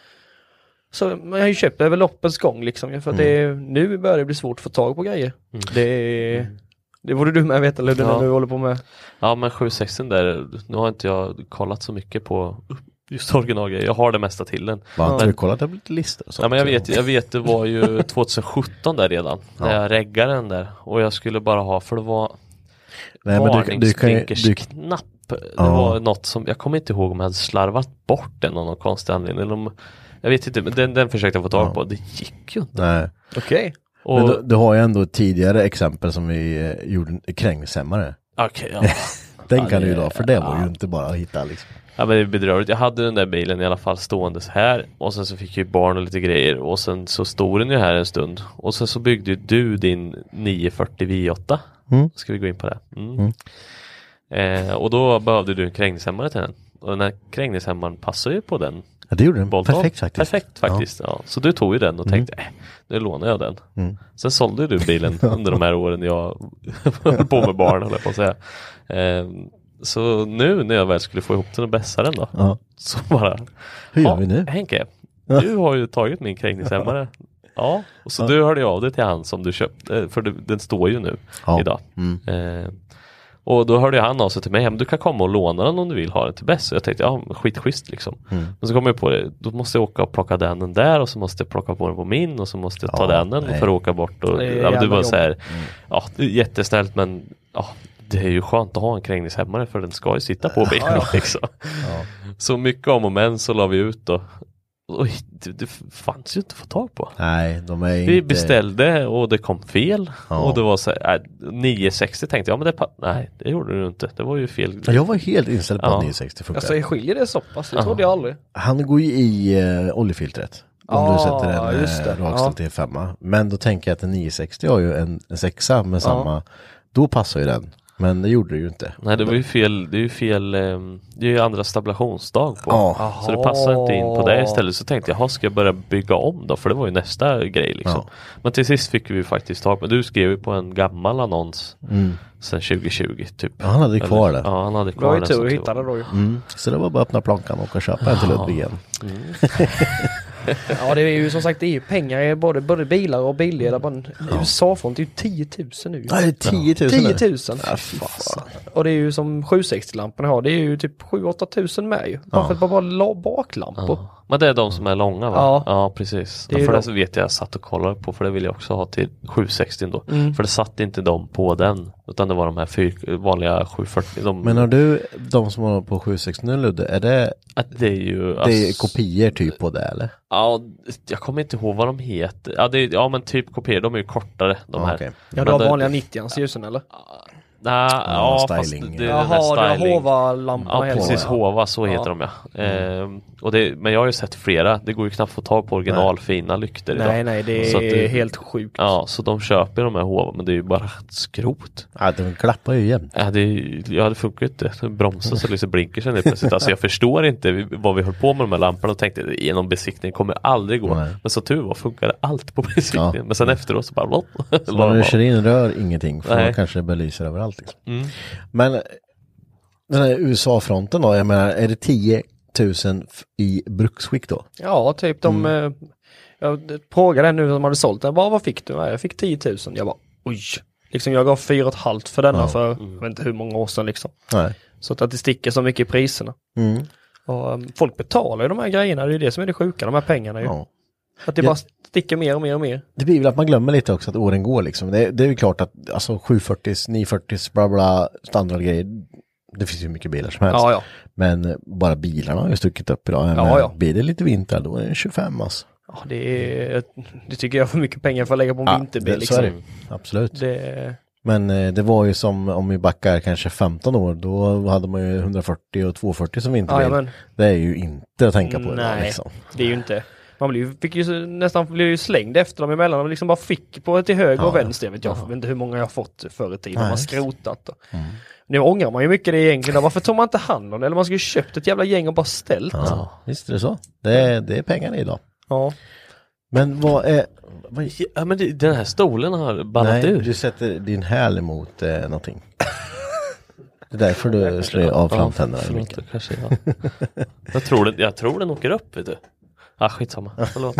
så man har ju köpt över loppens gång liksom. För att mm. det är, nu börjar det bli svårt att få tag på grejer. Mm. Det är... Det borde du med veta, Ludde, ja. när du håller på med. Ja, men sjuhundrasextio där, nu har inte jag kollat så mycket på just originalgrejer. Jag har det mesta till den. Vad har du kollat upp lite listor? Ja, men jag vet, jag vet, det var ju tjugohundrasjutton där redan. Ja. När jag reggade den där. Och jag skulle bara ha, för det var Nej, varningsblinkersknapp. Det ja. var något som, jag kommer inte ihåg om jag hade slarvat bort den av någon konstig anledning. Eller om, jag vet inte, men den, den försökte jag få tag på. Ja. Det gick ju inte. Nej. Okej. Okay. Men du, du har ju ändå tidigare exempel som vi eh, gjorde krängsämmare. Okej, okay, ja. Den kan du ju då, för det var ja. ju inte bara att hitta liksom. Ja, men det är bedrövligt. Jag hade den där bilen i alla fall ståendes här. Och sen så fick jag ju barn och lite grejer. Och sen så stod den ju här en stund. Och sen så byggde ju du din nio fyrtio V åtta. Mm. Ska vi gå in på det? Mm. Mm. Eh, och då behövde du en krängningshämmare till den. Och den här krängningshämmaren passar ju på den. Ja, det gjorde den. Bolton. Perfekt faktiskt. Perfekt faktiskt, ja. Ja. Så du tog ju den och mm. tänkte, äh, nu lånar jag den. Mm. Sen sålde du bilen under de här åren jag höll på med barn, höll jag på att säga. Eh, Så nu när jag väl skulle få ihop den och bästa den då, ja. så bara... Hur gör vi nu? Henke, ja. du har ju tagit min krängningshämmare. Ja, och så ja. du hörde av dig till han som du köpte, för du, den står ju nu ja. idag. Mm. Eh, och då hörde han av sig till mig, men du kan komma och låna den om du vill ha den till bäst. Så jag tänkte, ja, skitschysst liksom. Mm. Men så kom jag på det, då måste jag åka och plocka den, den där, och så måste jag plocka på den på min, och så måste jag ta ja, den, den för att åka bort. Och, ja, du bara så här, mm. ja, jättesnällt, men ja, det är ju skönt att ha en krängningshämmare, för den ska ju sitta på bilen. Ja, ja. Liksom. Ja. Så mycket om och men så la vi ut då. Oj, det, det fanns ju inte att få tag på. Nej, de är Vi inte... beställde och det kom fel. Ja. Och det var så här, äh, nio sextio tänkte jag, men det nej, det gjorde du inte. Det var ju fel. Jag var helt inställd på ja. att nio sextio funkar. Alltså, skiljer det så pass? Det trodde jag aldrig. Han går ju i uh, oljefiltret. Om ah, du sätter en just det. Uh, rakställd ja. till femma. Men då tänker jag att en nio sextio har ju en, en sexa med ja. samma. Då passar ju den. Men det gjorde det ju inte. Nej, det var ju fel. Det är ju fel. Det är ju andra stabilationsdag på. Oh. Så det passar inte in på det istället. Så tänkte jag, ska jag börja bygga om då? För det var ju nästa grej liksom. Oh. Men till sist fick vi faktiskt tag på. Du skrev ju på en gammal annons mm. sen tjugo tjugo typ. Ja, han hade kvar det. Ja, han hade kvar det. Det var ju tur att hitta det då ju. Mm. Så det var bara att öppna plankan och köpa en till Ludvig igen. Mm. Ja, det är ju som sagt, det är ju pengar i både, både bilar och bildelar. Ja. U S A-front är ju tio tusen nu. Ja, det är tio tusen. tio tusen. Ja, fan. Och det är ju som sjuhundrasextio-lamporna har. Det är ju typ sju åtta tusen med ju. Bara ja. för att bara la baklampor. Ja. Men det är de som är långa va? Ja, ja precis. Det för det så vet jag, jag satt och kollade på, för det vill jag också ha till sjuhundrasextio då. Mm. För det satt inte de på den, utan det var de här fyr, vanliga sjuhundrafyrtio. De... Men har du de som har på sjuhundrasextio nu, Ludde, är det, att det är ju det är alltså, kopior typ på det eller? Ja, jag kommer inte ihåg vad de heter. Ja, det är, ja men typ kopior, de är ju kortare de ah, här. Okay. Ja, du har vanliga nittio-ans ljusen eller? Nah, ja, ja, fast styling. det är Jaha, den där det har styling. Hova-lamporna. Ja, precis. Ja. Hova, så heter Ja. de ja. Mm. Eh, och det, men jag har ju sett flera. Det går ju knappt att få tag på original nej. fina lyktor idag. Nej, nej, det så är det, helt sjukt. Ja, så de köper de här Hova, men det är ju bara skrot. Ja, de klappar ju jämt. Ja, det, ja, det funkar ju inte. Det bromsar så liksom blinker sig plötsligt. Alltså jag förstår inte vad vi höll på med de här lamporna och tänkte genom besiktning kommer aldrig gå. Nej. Men så tur var funkade allt på besiktningen. Ja. Men sen efteråt så bara... Så när du kör in rör ingenting för nej. då kanske det belyser överallt. Liksom. Mm. Men den här U S A-fronten då, jag menar, är det tio tusen i bruksskick då? Ja, typ de... Mm. Jag frågade nu som hade sålt den. Bara, vad fick du? Jag fick tio tusen. Jag bara, oj. Liksom jag gav fyra och ett halvt för denna ja. för mm. jag vet inte hur många år sedan liksom. Nej. Så att det sticker så mycket i priserna. Mm. Och um, folk betalar ju de här grejerna. Det är ju det som är det sjuka, de här pengarna ju. Ja. Att det ja. bara sticker mer och mer och mer. Det blir väl att man glömmer lite också att åren går liksom. Det, det är ju klart att alltså sjuhundrafyrtio, niohundrafyrtio, bla bla, standardgrejer. Det finns ju mycket bilar som helst. Ja, ja. Men bara bilarna har ju stuckit upp idag. Ja, ja. Blir det lite vinter då är det tjugofem alltså. Ja, det, är, det tycker jag är för mycket pengar för att lägga på en ja, vinterbil. Det, liksom. Så är det. Absolut. Det... Men eh, det var ju som om vi backar kanske femton år, då hade man ju hundrafyrtio och tvåhundrafyrtio som vinterbil. Ja, men... Det är ju inte att tänka på. Nej, det, liksom. det är ju inte. Man blev, fick ju nästan blev ju slängd efter dem emellan. Man liksom bara fick på till höger ja, och vänster. Jag vet, jag vet inte hur många jag har fått förr i tiden. Man har skrotat. Mm. Nu ångrar man ju mycket det egentligen. Varför tog man inte hand om det? Eller man skulle ju köpt ett jävla gäng och bara ställt. Ja, visst är det så. Det är, det är pengar idag. Ja. Men vad är... Vad... Ja, men det, den här stolen har ballat ur. Nej, du sätter din häl emot eh, någonting. Det är därför du slår av framtänderna. Ja, förlåt, kanske, ja. jag, tror den, jag tror den åker upp, vet du. Ah, skitsamma. Förlåt.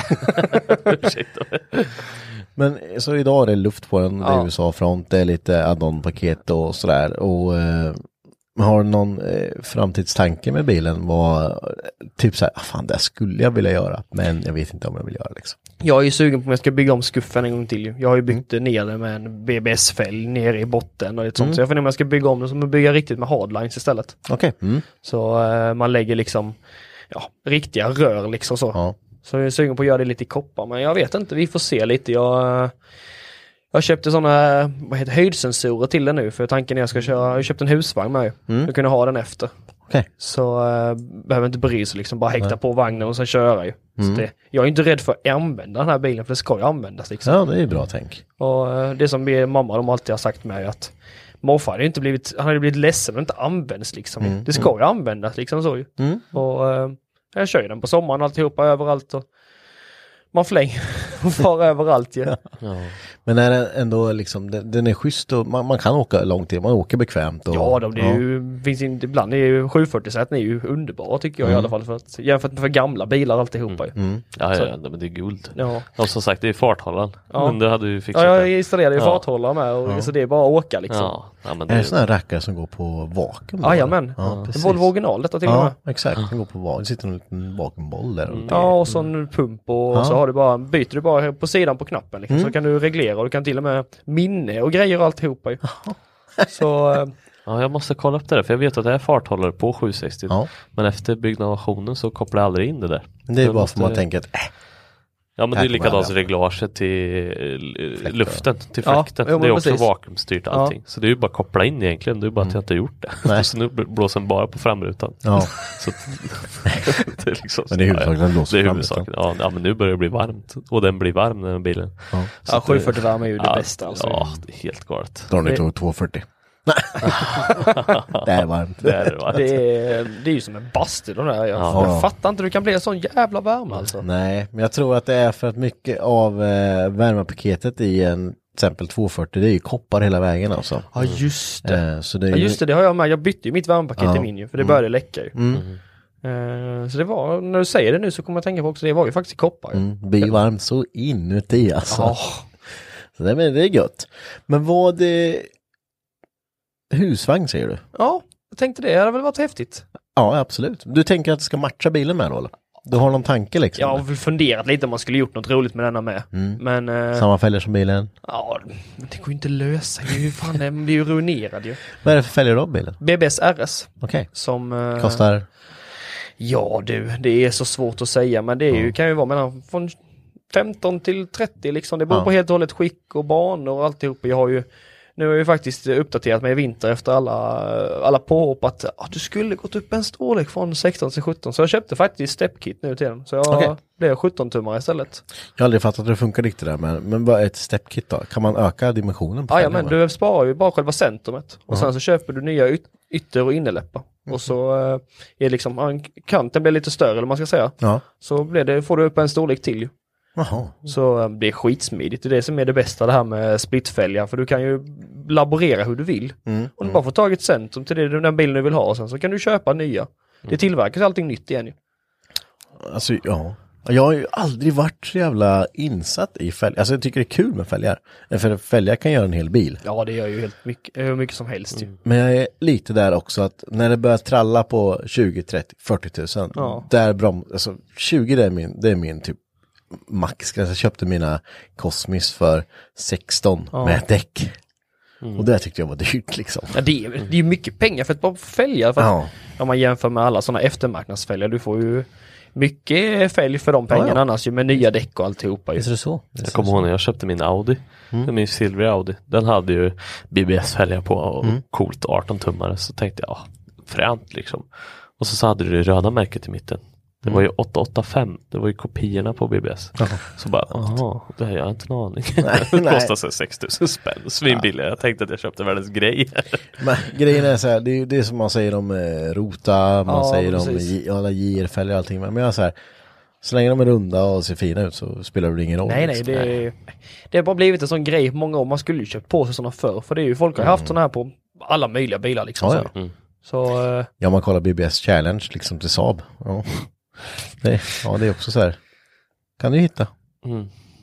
Men så idag är det luft på den, ja. Det är U S A-front, det är lite add-on-paket och sådär. Och eh, har du någon eh, framtidstanke med bilen? Var typ såhär, ah, fan det skulle jag vilja göra, men jag vet inte om jag vill göra liksom. Jag är ju sugen på om jag ska bygga om skuffen en gång till. Jag har ju byggt mm. ner det med en B B S-fälg nere i botten och ett sånt. Mm. Så jag funderar om jag ska bygga om det som att bygga riktigt med hardlines istället. Okej. Okay. Mm. Så eh, man lägger liksom ja, riktiga rör liksom så. Ja. Så jag är sugen på att göra det lite i koppar, men jag vet inte, vi får se lite. Jag, jag köpte sådana, vad heter höjdsensorer till den nu, för tanken är att jag ska köra, jag köpte en husvagn med mm. för att kunna ha den efter. Okay. Så äh, behöver inte bry sig liksom, bara häkta Nej. på vagnen och sen köra ju. Mm. Så det, jag är inte rädd för att använda den här bilen, för det ska ju användas liksom. Ja, det är bra tänk. Och äh, det som min mamma de alltid har sagt mig att morfar hade inte blivit, han hade blivit ledsen och inte används liksom. Mm. Det ska ju användas liksom så ju. Mm. Och äh, jag kör ju den på sommaren alltihopa överallt och man flänger och far överallt ju. Ja. Ja. Men är den ändå liksom, den, den är schysst och man, man kan åka långt till, man åker bekvämt. Och, ja, de, det är ja. ju, finns inte, ibland är ju sjuhundrafyrtio-säten är ju underbara tycker jag mm. i alla fall. För att, jämfört med för gamla bilar alltihopa ju. Mm. Ja, ja, ja, men det är guld. Ja. Och som sagt, det är farthållaren. Ja. Men det hade ju fixat. Ja, jag installerade ju ja. farthållare med och ja. så det är bara att åka liksom. Ja. Ja, men det är det sådana här rackare som går på vakuum? Ah, jajamän, ja, det var original detta till och med. Ja, exakt, den går på vakuum. Det sitter en liten vakuumboll där. Mm. Ja, och så en pump och ja. så har du bara, byter du bara på sidan på knappen liksom, mm. så kan du reglera och du kan till och med minne och grejer och alltihopa ju. Så... Ja, jag måste kolla upp det där, för jag vet att det är farthållare på sjuhundrasextio. Ja. Men efter byggnationen så kopplar jag aldrig in det där. Det är så bara måste... för man tänker att... Äh. Ja, men det är likadant reglaget till Fläkter. luften, till fläkten. Ja, det är också vakuumstyrt allting. Ja. Så det är ju bara att koppla in egentligen. Det är bara att jag inte gjort det. Nej. Så nu blåser den bara på framrutan. Ja. Så det är liksom men det är huvudsaken den blåser det är huvudsaken. Ja, ja, men nu börjar det bli varmt. Och den blir varm den här bilen. Ja, ja sjuhundrafyrtio värme är ju det ja, bästa. Alltså. Ja, det är helt galet. Drar ni till tvåhundrafyrtio? Det är varmt. Det är, varmt. Det är, det är ju som en bastu de där. Jag, ja. jag fattar inte hur det kan bli en sån jävla värme alltså. Nej, men jag tror att det är för att mycket av eh, värmepaketet i en till exempel tvåhundrafyrtio, det är ju koppar hela vägen alltså. Ja, just det. Eh, så det är ja, just det, det har jag med. Jag bytte ju mitt värmepaket ja. i min ju, för det mm. började läcka ju. Mm. Eh, så det var, när du säger det nu så kommer jag tänka på också, det var ju faktiskt koppar. Mm. Det blir varmt så inuti alltså. Oh. Så det, men det är gött. Men vad det... Husvagn säger du? Ja, jag tänkte det. Det hade väl varit häftigt. Ja, absolut. Du tänker att det ska matcha bilen med då, eller? Du har någon tanke liksom? Jag har väl funderat lite om man skulle gjort något roligt med denna med. Mm. Men, eh, samma fälgar som bilen? Ja, det går ju inte att lösa. Det är ju, fan, det blir ju ruinerad ju. Vad är det för fälgar då bilen? B B S R S. Okej. Okay. Som... Eh, kostar? Ja du, det är så svårt att säga. Men det är ju, mm. kan ju vara mellan från femton till trettio liksom. Det beror ja. på helt och hållet skick och banor och alltihop. Jag har ju Nu har jag ju faktiskt uppdaterat mig i vinter efter alla, alla påhopp att ah, du skulle gått upp en storlek från sexton till sjutton. Så jag köpte faktiskt stepkit nu till den. Så jag okay. blev sjutton-tummare istället. Jag har aldrig fattat att det funkar riktigt där. Men, men vad är ett stepkit då? Kan man öka dimensionen på ah, ja, men du sparar ju bara själva centrumet. Och uh-huh. sen så köper du nya yt- ytter- och innerläppar. Mm. Och så uh, är liksom, kanten blir lite större eller man ska säga. Uh-huh. Så blir det, får du upp en storlek till ju. Aha. Så um, det är skitsmidigt. Det är det som är det bästa det här med splitfälgar. För du kan ju laborera hur du vill. Mm, och du mm. bara får tag i ett centrum till det, den bilen du vill ha. Och sen så kan du köpa nya. Mm. Det tillverkas allting nytt igen ju. Alltså ja. Jag har ju aldrig varit så jävla insatt i fälgar. Alltså jag tycker det är kul med fälgar. För fälgar kan göra en hel bil. Ja, det gör ju helt mycket, hur mycket som helst ju. Mm. Men jag är lite där också att när det börjar tralla på tjugo, trettio, fyrtio tusen. Ja. Där brom, alltså tjugo det är min, det är min typ max. Jag köpte mina Cosmis för sexton ja. Med däck. Mm. Och det tyckte jag var dyrt liksom. Ja, det är, det är mycket pengar för ett par fälgar. För ja. Om man jämför med alla sådana eftermarknadsfälgar. Du får ju mycket fälg för de pengarna ja, ja. Annars ju med nya däck och alltihopa. Är det så? Jag kommer ihåg när jag köpte min Audi. Mm. Min silvriga Audi. Den hade ju B B S-fälgar på och mm. coolt arton-tummare. Så tänkte jag, ja, fränt liksom. Och så, så hade du det röda märket i mitten. Det var ju åtta åtta fem. Det var ju kopiorna på B B S. Aha. Så bara, jaha, det har jag inte en aning. Nej, det kostar sig sex tusen spänn. Svinbillig. Ja. Jag tänkte att jag köpte världens grej. Men grejen är så här, det är ju det som man säger om eh, rota, man ja, säger precis. Om alla girfälgar och allting. Men jag så här, så länge de är runda och ser fina ut så spelar det ingen roll. Nej, nej, det, är, det har bara blivit en sån grej på många år. Man skulle ju köpt på sig sådana förr. För det är ju, folk har mm. haft sådana här på alla möjliga bilar liksom. Ja, ja. Mm. Så, eh, ja, man kollar B B S Challenge liksom till Saab. Ja. Det, ja, det är också så här. Kan du hitta? Mm.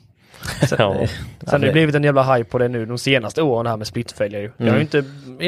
Sen, ja. sen har det blivit en jävla hype på det nu de senaste åren här med splitfälgar ju. Mm. Jag har ju inte,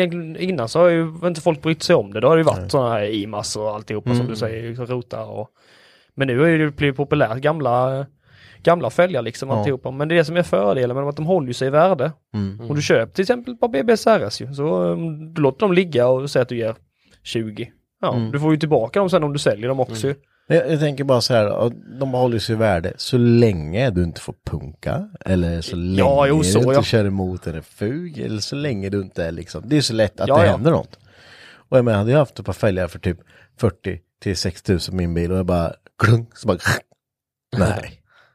innan så har ju inte folk brytt sig om det. Då har det ju varit sådana här I M A S och alltihopa mm. som du säger, rota och... Men nu har det blivit populärt, gamla gamla fälgar liksom ja. Alltihopa. Men det är det som är fördelen med att de håller sig i värde. Mm. Om du köper till exempel på B B S R S ju, så um, du låter dem ligga och säger att du ger tjugo. Ja, mm. du får ju tillbaka dem sen om du säljer dem också. Mm. Jag, jag tänker bara så här, de håller sig i värde så länge du inte får punka eller så länge ja, jo, så, du inte ja. Kör emot en fug eller så länge du inte är liksom, det är så lätt att ja, det ja. Händer något. Och jag menar, hade jag haft ett par fälgar för typ fyrtio till sextio tusen min bil och jag bara klunk, så bara nej.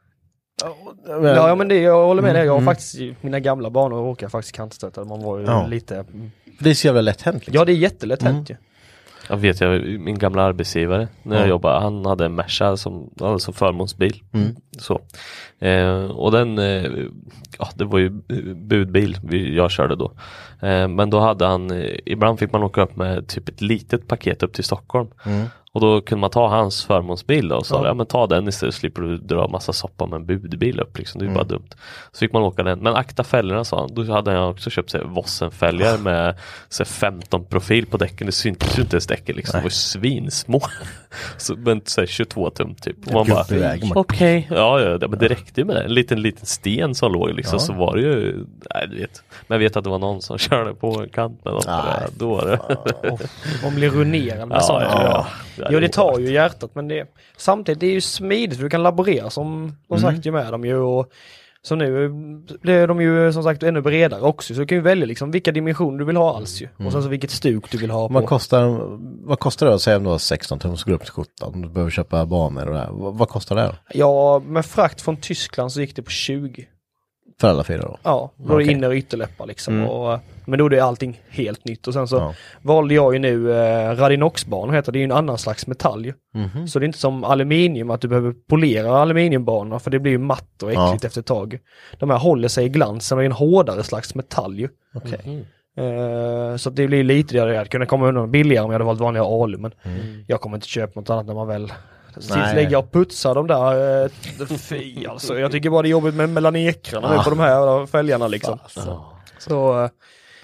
Men, ja, men det, jag håller med dig. Jag har mm. faktiskt, mina gamla banor åker faktiskt kantstötade. Man var ju ja. Lite... Det är så jävla lätt hänt. Liksom. Ja, det är jättelätt mm. hänt ju. Jag vet, jag, min gamla arbetsgivare när jag ja. Jobbade, han hade en Merca som, alltså förmånsbil. Mm. Så. Eh, och den, eh, ja, det var ju budbil vi, jag körde då. Eh, men då hade han, eh, ibland fick man åka upp med typ ett litet paket upp till Stockholm. Mm. Och då kunde man ta hans förmånsbil då och sa, ja. Ja men ta den istället, slipper du dra massa soppa med en budbil upp liksom, det är mm. bara dumt. Så fick man åka den, men akta fälgarna sa han, då hade jag också köpt sig Vossen-fälgar med så femton profil på däcken, det syntes ju inte ens däcken liksom, det var svinsmå. Så, men så tjugotvå tum typ. Och man bara, okej, okay. ja, ja men det räckte ju med det. En liten, liten sten som låg liksom, ja. Så var det ju, nej du vet. Men jag vet att det var någon som körde på en kant med dem, där, då var det. Oh, man blir ruinerad med ja, sånt. Ja, ja. Ja, jo, det tar ju hjärtat, men det, samtidigt det är ju smidigt för du kan laborera som de sagt mm. ju med dem ju, och så nu är de ju som sagt ännu bredare också, så du kan ju välja liksom vilka dimensioner du vill ha alls ju, mm. och sen så vilket stuk du vill ha på. Vad kostar, vad kostar det att säga om du har sexton tum så går upp till sjutton, du behöver köpa banor och det här. Vad, vad kostar det då? Ja, med frakt från Tyskland så gick det på tjugo. För alla fyra då? Ja, då okay. är det inner och ytterläppar liksom. Mm. Och, men då är det allting helt nytt. Och sen så ja. Valde jag ju nu eh, Radinox-banor heter det. Det är ju en annan slags metall. Mm-hmm. Så det är inte som aluminium att du behöver polera aluminiumbanorna, för det blir ju matt och äckligt ja. Efter ett tag. De här håller sig i glansen och är en hårdare slags metall. Okay. Mm. Eh, så det blir lite det. Jag kunde komma undan billigare om jag hade valt vanliga alu. Men mm. jag kommer inte köpa något annat när man väl... Tills lägga och putsa de där äh, fy, alltså. Jag tycker bara det är jobbigt med melanekrarna ah. på de här fälgarna liksom. Så, så äh,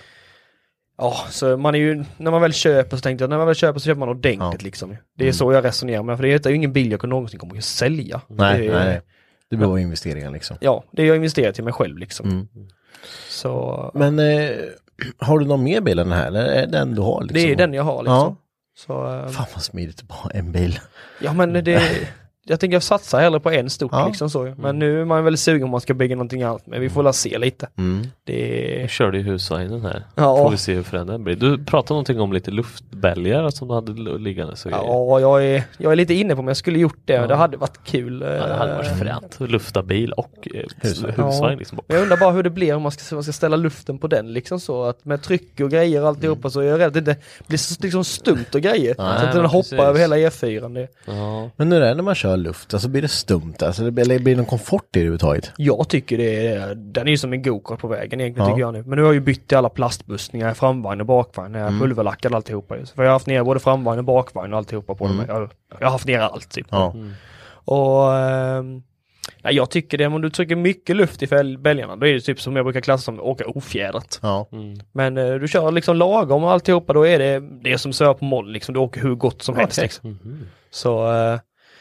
ja, så man är ju, när man väl köper så tänkte jag, när man väl köper så köper man ordentligt ja. Liksom. Det är mm. så jag resonerar med, för det är ju ingen bil jag någonsin kommer att sälja. Nej, det är, nej. Det behöver ja. Investeringar liksom. Ja, det är jag investerar till mig själv liksom. Mm. Så, men äh, har du någon mer bil än den här? Eller är det den du har liksom? Det är den jag har liksom. Ja. Så, äh, fan vad smidigt att bara en bil. Ja, men det, jag tänker jag satsar hellre på en stort ja. liksom så. Men mm. nu är man väl sugen om man ska bygga någonting annat. Men vi får väl se lite. Mm. Det... Jag körde ju husvagnen här. Ja. Får vi se hur förändringen blir. Du pratade någonting om lite luftbälgar som du hade liggande. Så ja, jag är, jag är lite inne på om jag skulle gjort det. Ja. Det hade varit kul. Ja, det hade varit fränt. Lufta bil och eh, husvagn. Ja. Liksom. Jag undrar bara hur det blir om man ska, man ska ställa luften på den liksom så. Att med tryck och grejer och alltihopa mm. så är jag rädd att det inte blir så liksom stumt och grejer. Nej, så att den hoppar precis. Över hela E fyra. Det. Ja. Men hur är det när man kör luft? Alltså blir det stumt? Alltså det blir, eller blir det någon komfort i det överhuvudtaget? Jag tycker det är, den är ju som en go-kart på vägen egentligen ja. Tycker jag nu. Men nu har jag ju bytt till alla plastbussningar, framvagn och bakvagn. Jag har mm. pulverlackat alltihopa. För jag har haft ner både framvagn och bakvagn och alltihopa på mm. dem. Jag, jag har haft ner allt typ. Ja. Mm. Och eh, nej, jag tycker det, om du trycker mycket luft i bälgarna, då är det typ som jag brukar klassa som att åka ofjädrat. Ja. Mm. Men eh, du kör liksom lagom och alltihopa, då är det det som sör på moll liksom. Du åker hur gott som helst. Liksom. Mm. Så eh,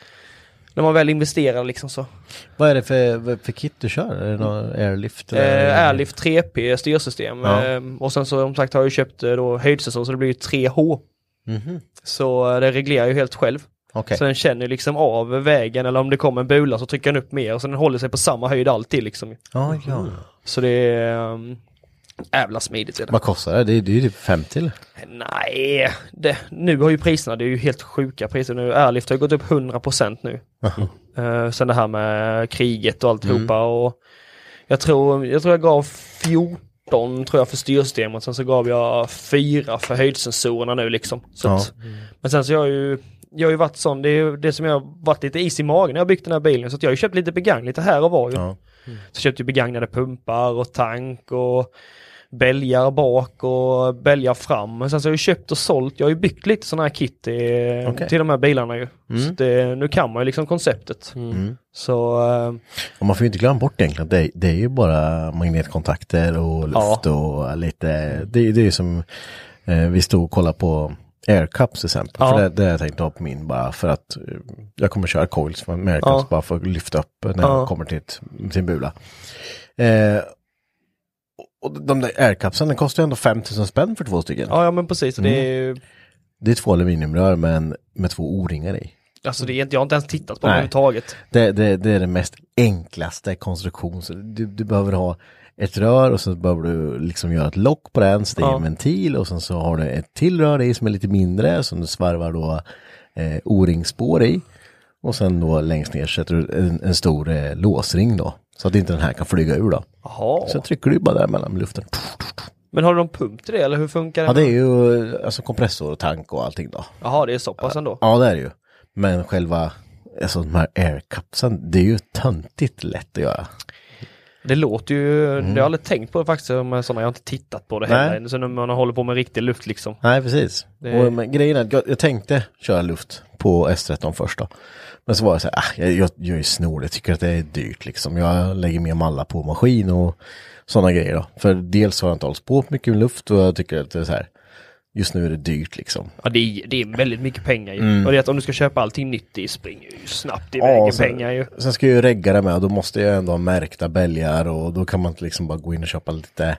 när man väl investerar liksom så. Vad är det för, för kit du kör? Är det någon airlift? Eh, airlift tre P styrsystem. Ja. Eh, och sen så som sagt har jag ju köpt då höjdsensor så det blir ju tre H. Mm. Så eh, det reglerar ju helt själv. Okay. Så den känner liksom av vägen eller om det kommer en bula så trycker den upp mer och så den håller sig på samma höjd alltid liksom. Oh, ja. Så det är um, jävla smidigt. Vad kostar det? Det är ju typ femtio eller? Nej, det, nu har ju priserna, det är ju helt sjuka priser nu. Airlift har ju gått upp hundra procent nu. Uh, sen det här med kriget och alltihopa mm. och jag tror, jag tror jag gav fjorton tror jag för styrsystemet, sen så gav jag fyra för höjdsensorerna nu liksom. Så ja. att, men sen så jag har ju jag har ju varit sån, det är det som jag har varit lite is i magen när jag byggt den här bilen, så att jag har ju köpt lite begagn lite här och var ju. Ja. Mm. Så köpte jag begagnade pumpar och tank och bälgar bak och bälgar fram. Men sen så har jag köpt och sålt, jag har ju byggt lite sådana här kit i, okay. till de här bilarna ju. Mm. Så det, nu kan man ju liksom konceptet. Mm. Så äh, och man får ju inte glömma bort egentligen, det, det är ju bara magnetkontakter och luft ja. Och lite, det, det är ju som eh, vi stod och kollade på Aircups till exempel. Ja. För det, det har jag tänkt ha på min bara för att uh, jag kommer köra coils med Aircups ja. Bara för att lyfta upp när ja. Jag kommer till, ett, till en bula. Eh, och de där Aircupsen, den kostar ju ändå fem tusen spänn för två stycken. Ja, ja men precis. Mm. Det är ju... Det är två aluminiumrör med, med två O-ringar i. Alltså det är inte, jag har inte ens tittat på det överhuvudtaget. Det, det, det är den mest enklaste konstruktion. Så du, du behöver ha ett rör och så behöver du liksom göra ett lock på den, så det är ja. En ventil och sen så har du ett till rör i som är lite mindre som du svarvar då eh, O-ringspår i och sen då längst ner sätter du en, en stor eh, låsring då så att inte den här kan flyga ur då. Aha. Så trycker du bara där mellan luften. Men har du någon pump till det eller hur funkar det? Ja, det är ju alltså kompressor och tank och allting då. Jaha, det är så pass ändå. Ja, det är det ju. Men själva alltså de här aircupsen, det är ju töntigt lätt att göra. Det låter ju, mm. det har jag aldrig tänkt på faktiskt med sådana, jag har inte tittat på det heller. Så när man håller på med riktig luft liksom. Nej, precis. Det... Och, men, grejen är att jag, jag tänkte köra luft på S tretton först då. Men så var jag så här, ah, jag, jag, jag är snål, jag tycker att det är dyrt liksom. Jag lägger mer mallar på maskin och sådana grejer då. För dels har jag inte alls på mycket luft och jag tycker att det är så här, just nu är det dyrt liksom. Ja, det är, det är väldigt mycket pengar ju. Mm. Och det är att om du ska köpa allting nytt, det springer ju snabbt iväg ja, sen, pengar ju. Sen ska jag ju regga det med och då måste jag ändå ha märkta bälgar och då kan man inte liksom bara gå in och köpa lite.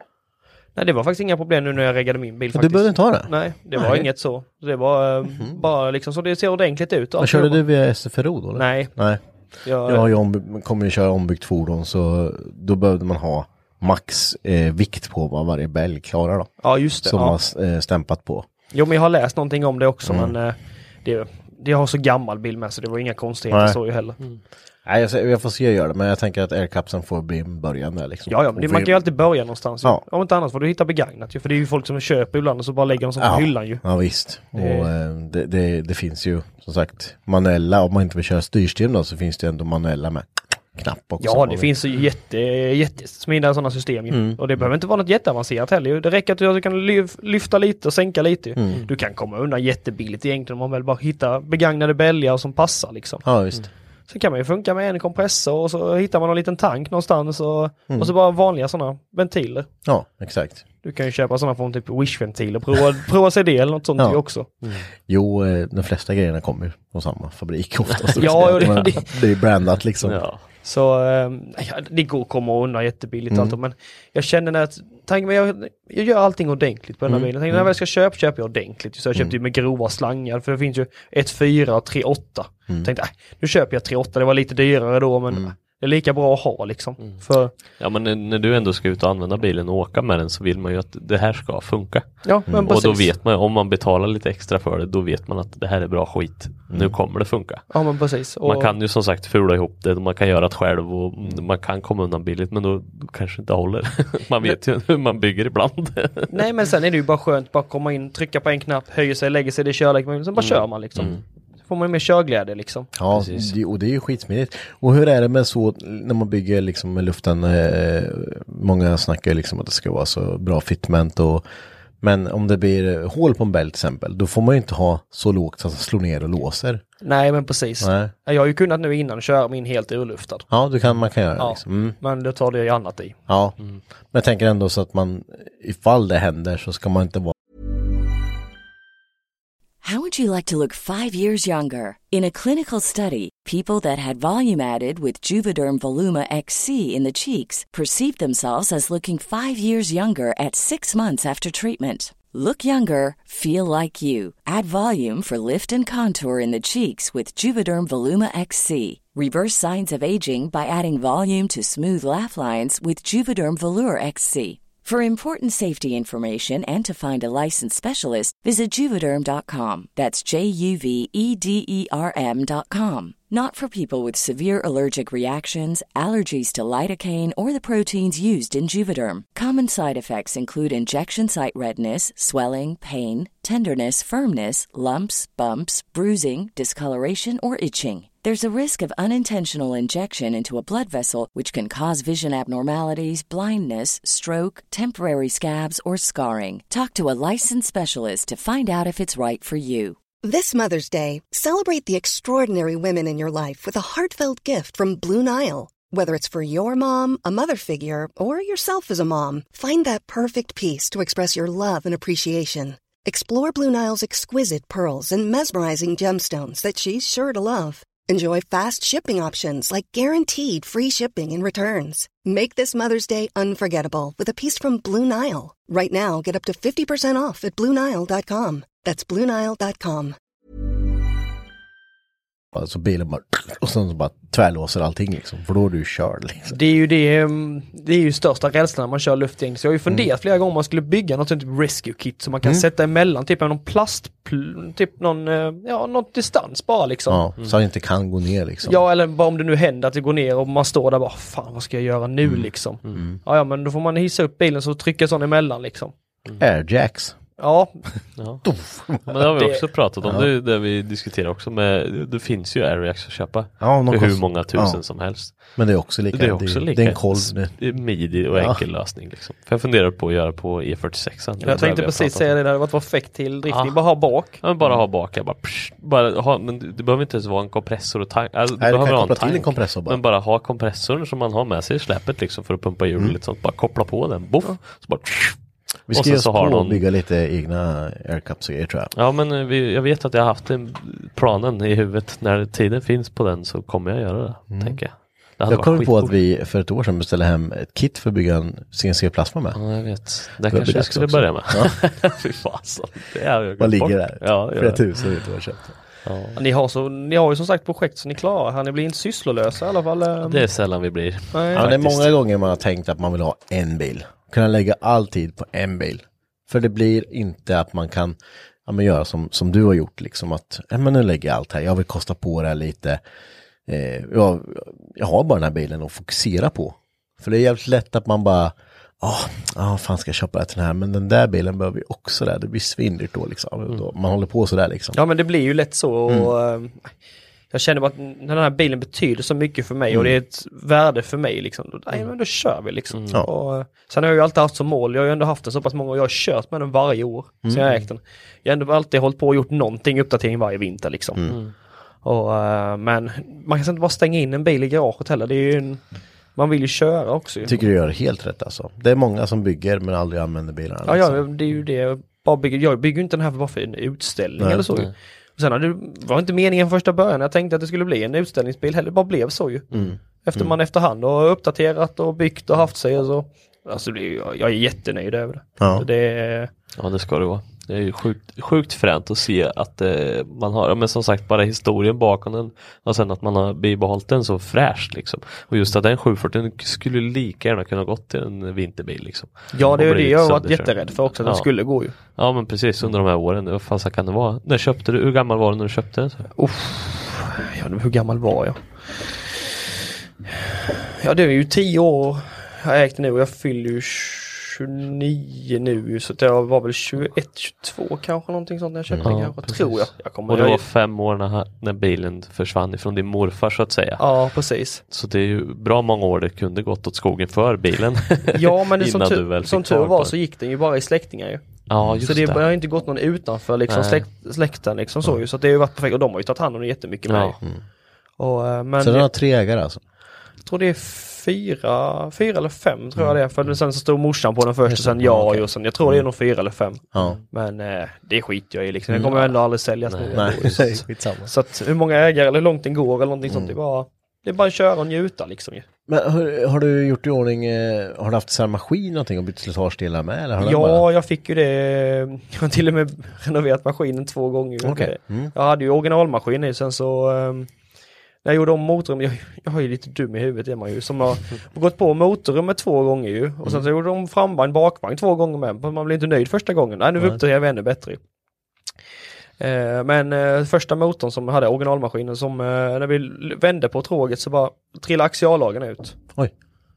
Nej, det var faktiskt inga problem nu när jag reggade min bil faktiskt. Du behövde inte ha det? Nej, det var Nej. inget så. Det var mm-hmm. bara liksom så det ser ordentligt ut. Men körde du via S F R O då? Eller? Nej. Nej. Jag, jag har ju omby- kommer ju köra ombyggt fordon så då behövde man ha max eh, vikt på vad varje bälg klarar då. Ja, just det. Som ja. har eh, stämpat på. Jo, men jag har läst någonting om det också, mm. men eh, det, det har så gammal bil med så det var inga konstigheter så ju heller. Mm. Nej, jag, jag får se jag gör det, men jag tänker att aircapsen får bli en början där liksom. Ja, ja, men det, man kan ju alltid börja någonstans. Ja. Om inte annars får du hitta begagnat ju, för det är ju folk som köper ibland och så bara lägger dem som ja. på hyllan ju. Ja, visst. Det... Och eh, det, det, det finns ju, som sagt, manuella, om man inte vill köra styrsystem då, så finns det ändå manuella med knapp också. Ja, det finns ju jätte, jättesmida sådana system ju. Mm. Och det behöver inte vara något jätteavancerat heller. Det räcker att du kan lyfta lite och sänka lite. Mm. Du kan komma undan jättebilligt egentligen om man väl bara hittar begagnade bälgar som passar liksom. Ja, visst. Mm. Så kan man ju funka med en kompressor och så hittar man en liten tank någonstans och, mm. och så bara vanliga sådana ventiler. Ja, exakt. Du kan ju köpa sådana från typ Wish-ventiler och prova, prova sig det eller något sånt ja. också. Mm. Jo, de flesta grejerna kommer ju från samma fabrik oftast. Ja, det, det, det är brandat liksom. Ja. Så äh, det går att komma undan jättebilligt mm. allt, men jag känner att tänker mig, jag, jag gör allting ordentligt på den här Mm. bilen. Jag tänkte, när jag väl ska köpa, köper jag ordentligt. Så jag köpte ju med grova slangar, för det finns ju ett fyra och tre åtta. Mm. Tänkte, nej, nu köper jag tre åtta, det var lite dyrare då, men Mm. det är lika bra att ha liksom. Mm. För, Ja, men när, när du ändå ska ut och använda bilen och åka med den, så vill man ju att det här ska funka. ja, men Och precis. då vet man, om man betalar lite extra för det, då vet man att det här är bra skit. Nu kommer det funka. Ja, men precis. Och, Man kan ju som sagt fula ihop det, man kan göra det själv och man kan komma undan billigt, men då kanske inte håller. Man vet ju hur man bygger ibland. nej, men sen är det ju bara skönt, bara komma in, trycka på en knapp, höjer sig, lägger sig i det körläget, sen bara Mm. kör man liksom. Mm. Så får man ju mer körglädje liksom. Ja, Precis. det, och det är ju skitsmidigt. Och hur är det med så när man bygger liksom med luften? Eh, många snackar ju liksom att det ska vara så bra fitment och men om det blir hål på en bält till exempel, då får man ju inte ha så lågt så att det slår ner och låser. Nej, men precis. Nej. Jag har ju kunnat nu innan köra min helt urluftad. Ja, du kan, man kan göra det Ja, liksom. Mm. men det tar det ju annat i. Ja, men jag tänker ändå så att man, ifall det händer så ska man inte vara. How would you like to look five years younger? In a clinical study, people that had volume added with Juvederm Voluma X C in the cheeks perceived themselves as looking five years younger at six months after treatment. Look younger, feel like you. Add volume for lift and contour in the cheeks with Juvederm Voluma X C. Reverse signs of aging by adding volume to smooth laugh lines with Juvederm Volure X C. For important safety information and to find a licensed specialist, visit Juvederm dot com. That's J U V E D E R M dot com. Not for people with severe allergic reactions, allergies to lidocaine, or the proteins used in Juvederm. Common side effects include injection site redness, swelling, pain, tenderness, firmness, lumps, bumps, bruising, discoloration, or itching. There's a risk of unintentional injection into a blood vessel, which can cause vision abnormalities, blindness, stroke, temporary scabs, or scarring. Talk to a licensed specialist to find out if it's right for you. This Mother's Day, celebrate the extraordinary women in your life with a heartfelt gift from Blue Nile. Whether it's for your mom, a mother figure, or yourself as a mom, find that perfect piece to express your love and appreciation. Explore Blue Nile's exquisite pearls and mesmerizing gemstones that she's sure to love. Enjoy fast shipping options like guaranteed free shipping and returns. Make this Mother's Day unforgettable with a piece from Blue Nile. Right now, get up to fifty percent off at Blue Nile dot com. That's Blue Nile dot com. Alltså bilen bara, och sen så bara tvärlåser allting liksom, för då är du körd liksom. Det är ju det, det är ju största rädslan när man kör luftgäng. Så jag har ju funderat mm. flera gånger om man skulle bygga något typ rescue kit som man kan mm. sätta emellan, typ någon plast, typ någon, ja, något distans bara liksom. Ja, så det inte kan gå ner liksom. Ja, eller bara om det nu händer att det går ner och man står där bara, fan vad ska jag göra nu mm. liksom. Mm. Ja, ja, men då får man hissa upp bilen så trycka sån emellan liksom. Mm. Airjacks. Ja. ja. Men det har vi också pratat om, ja. det, det vi diskuterar också med, det finns ju Airjacks att köpa ja, för kost... hur många tusen ja. som helst. Men det är också lika, det är, också det, lika. Det är en kolv. Det är midi och enkel ja. lösning liksom. För jag funderar på att göra på E fyrtiosex. Jag tänkte precis säga det där, det var perfekt till driftning, ja. bara ha bak. Ja, bara ha bak, jag bara, psh, bara ha, men det behöver inte ens vara en kompressor och tank. Alltså, Nej, du du behöver kan koppla ha en till en kompressor bara. Men bara ha kompressorn som man har med sig i släpet liksom för att pumpa hjul mm. lite sånt, bara koppla på den, boff, ja. så bara psh, vi ska just på någon... bygga lite egna aircups och grejer, tror jag. Ja, men vi, jag vet att jag har haft en planen i huvudet. När tiden finns på den så kommer jag göra det, mm. tänker jag. Det jag kom på att vi för ett år sedan beställde hem ett kit för att bygga en C N C-plasma med. Ja, jag vet. Det kanske jag skulle också börja med. Ja. Fy fasen. Det är jag Vad ligger där? Ja, flera tusen vet du vad jag Ja. Ni, har så, ni har ju som sagt projekt så ni klarar här. Ni blir inte sysslolösa i alla fall. Det är sällan vi blir. Nej, ja, det är många gånger man har tänkt att man vill ha en bil. Kunna lägga all tid på en bil. För det blir inte att man kan ja, men göra som, som du har gjort. Liksom att, ja, men nu lägger jag allt här. Jag vill kosta på det här lite. Eh, jag, jag har bara den här bilen att fokusera på. För det är jävligt lätt att man bara, ja, oh, oh, fan ska jag köpa den här. Men den där bilen behöver vi också där. Det blir svindigt då liksom. Mm. Man håller på sådär liksom. Ja, men det blir ju lätt så. Och, mm. jag känner bara att den här bilen betyder så mycket för mig mm. och det är ett värde för mig liksom. Då, nej, men då kör vi liksom. Mm. Och, sen har jag ju alltid haft som mål, jag har ju ändå haft den så pass många år, jag har kört med den varje år mm. sen jag ägt den. Jag har ändå alltid hållit på och gjort någonting, uppdatering varje vinter liksom. Mm. Och, uh, men man kan inte bara stänga in en bil i garaget heller, det är ju en, man vill ju köra också. Jag tycker du gör helt rätt alltså. Det är många som bygger men aldrig använder bilarna. Ja, liksom. ja det är ju det. Jag, bara bygger, jag bygger inte den här bara för en utställning nej, eller så. Nej. Och sen det var inte meningen från första början. Jag tänkte att det skulle bli en utställningsbil. Det bara blev så ju. Mm. Efter mm. man efterhand har uppdaterat och byggt och haft sig. Och så Alltså det är, jag är jättenöjd över det. Ja. Det är, ja, det ska det vara. Det är ju sjukt, sjukt fränt att se att eh, man har, men som sagt, bara historien bakom den och sen att man har bibehållit den så fräscht liksom. Och just att den sju fyrtio skulle lika gärna kunna gått till en vinterbil liksom. Ja, det är det jag har varit jätterädd för också, att ja. den skulle gå ju. Ja, men precis under de här åren. Vad fan kan det vara? När köpte du? Hur gammal var du när du köpte den? Uff, ja, hur gammal var jag? Ja, det är ju tio år jag har ägt den nu och jag fyller ju tjugonio nu, så jag var väl tjugoett tjugotvå kanske, någonting sånt när jag köpte mm. den kanske, tror jag. jag kommer och det var jag... fem år när, när bilen försvann ifrån din morfar så att säga. Ja, precis. Så det är ju bra många år det kunde gått åt skogen för bilen. Ja, men det som, tu- som tur var så gick den ju bara i släktingar ju. Ja, just så det, det har inte gått någon utanför liksom släkt, släkten liksom så ju, så det har ju varit perfekt och de har ju tagit hand om det jättemycket med. Ja. Mm. Och, men så den har tre ägare alltså? Jag tror det är fyra, fyra eller fem tror jag det är. För sen så stod morsan på den först och sen jag och sen, jag tror det är nog fyra eller fem. Ja. Men eh, det skit jag i liksom. Den kommer ändå aldrig säljas nu. Nej, ändå, så, skitsamma. Så att hur många ägare eller hur långt den går eller någonting mm. sånt, det är bara, det är bara att köra och njuta liksom. Men har, har du gjort i ordning, eh, har du haft så här maskin någonting och bytt slitagedelar med? Eller har ja, bara... jag fick ju det, jag har till och med renoverat maskinen två gånger. Okay. Mm. Jag hade ju originalmaskin i, sen så... Um, när jag gjorde om motorrum, jag, jag har ju lite dum i huvudet är man ju, som har gått på motorrummet två gånger ju, och sen så gjorde de framvagn, bakvagn två gånger med, man blir inte nöjd första gången, nej nu uppdaterar jag ännu bättre. Eh, men eh, första motorn som hade originalmaskinen, som eh, när vi vände på tråget så bara trillade axiallagen ut. Oj.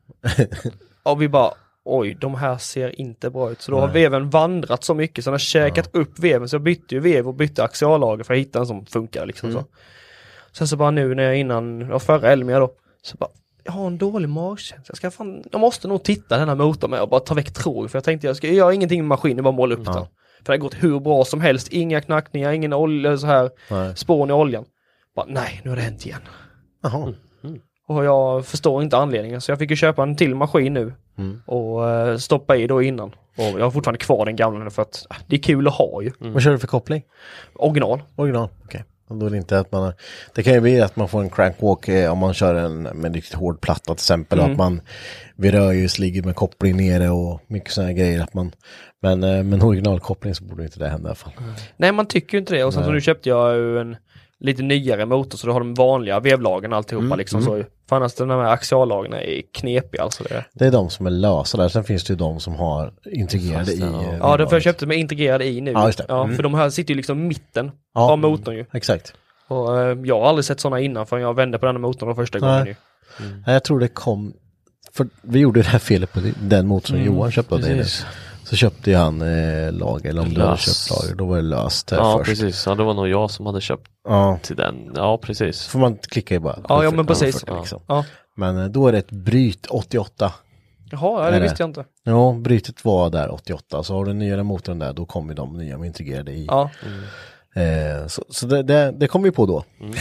Och vi bara, oj, de här ser inte bra ut. Så då nej. har veven vandrat så mycket så den har käkat ja. upp veven, så jag bytte ju vev och bytte axiallager för att hitta en som funkar liksom mm. så. Sen så bara nu när jag innan, ja, förra Elmia då, så bara, jag har en dålig magkänsla. Jag ska fan, jag måste nog titta den här motorn med och bara ta väck tråg. För jag tänkte jag ska göra ingenting med maskinen, bara måla upp ja. den. För det har gått hur bra som helst, inga knackningar, ingen olja så här, nej. spån i oljan. Bara, nej, nu har det hänt igen. Jaha. Mm. Mm. Och jag förstår inte anledningen, så jag fick ju köpa en till maskin nu mm. och uh, stoppa i då innan. Och jag har fortfarande kvar den gamla för att uh, det är kul att ha ju. Mm. Vad kör du för koppling? Original. Original, okej. Okay. Då är det inte att man, det kan ju bli att man får en crankwalk eh, om man kör en med riktigt hård platta till exempel, mm. att man vid rörljus ligger med koppling nere och mycket sådana grejer att man, men eh, men originalkoppling så borde inte det hända i alla fall. Mm. Nej, man tycker ju inte det, och sen Nej. så nu köpte jag ju en lite nyare motor, så då har de vanliga vevlagen alltihopa mm. liksom mm. så, för annars de här axiallagen är knepiga alltså det. Det är de som är lösa där, sen finns det ju de som har integrerade i. Eh, ja, det för jag köpte med integrerade i nu. Ja, just det. Ja, mm. för de här sitter ju liksom mitten ja. av motorn ju. Exakt. Och eh, jag har aldrig sett sådana innan förrän jag vände på den motorn den första gången ju. Mm. Jag tror det kom, för vi gjorde det här felet på den motorn mm. Johan köpte av dig. Så köpte jag han eh, lager, eller om du hade köpt lager, då var det löst här ja, först. Precis. Ja, det var nog jag som hade köpt ja. till den. Ja, precis. Får man klicka i bara. Ja, ja men precis. fyrtio, liksom. ja. Men eh, då är det ett bryt åttioåtta. Jaha, ja, det visste jag inte. Ja, brytet var där åttioåtta. Så har du den nya motorn där, då kommer de nya integrerade i. Ja. Mm. Eh, så så det, det, det kommer vi på då. Mm.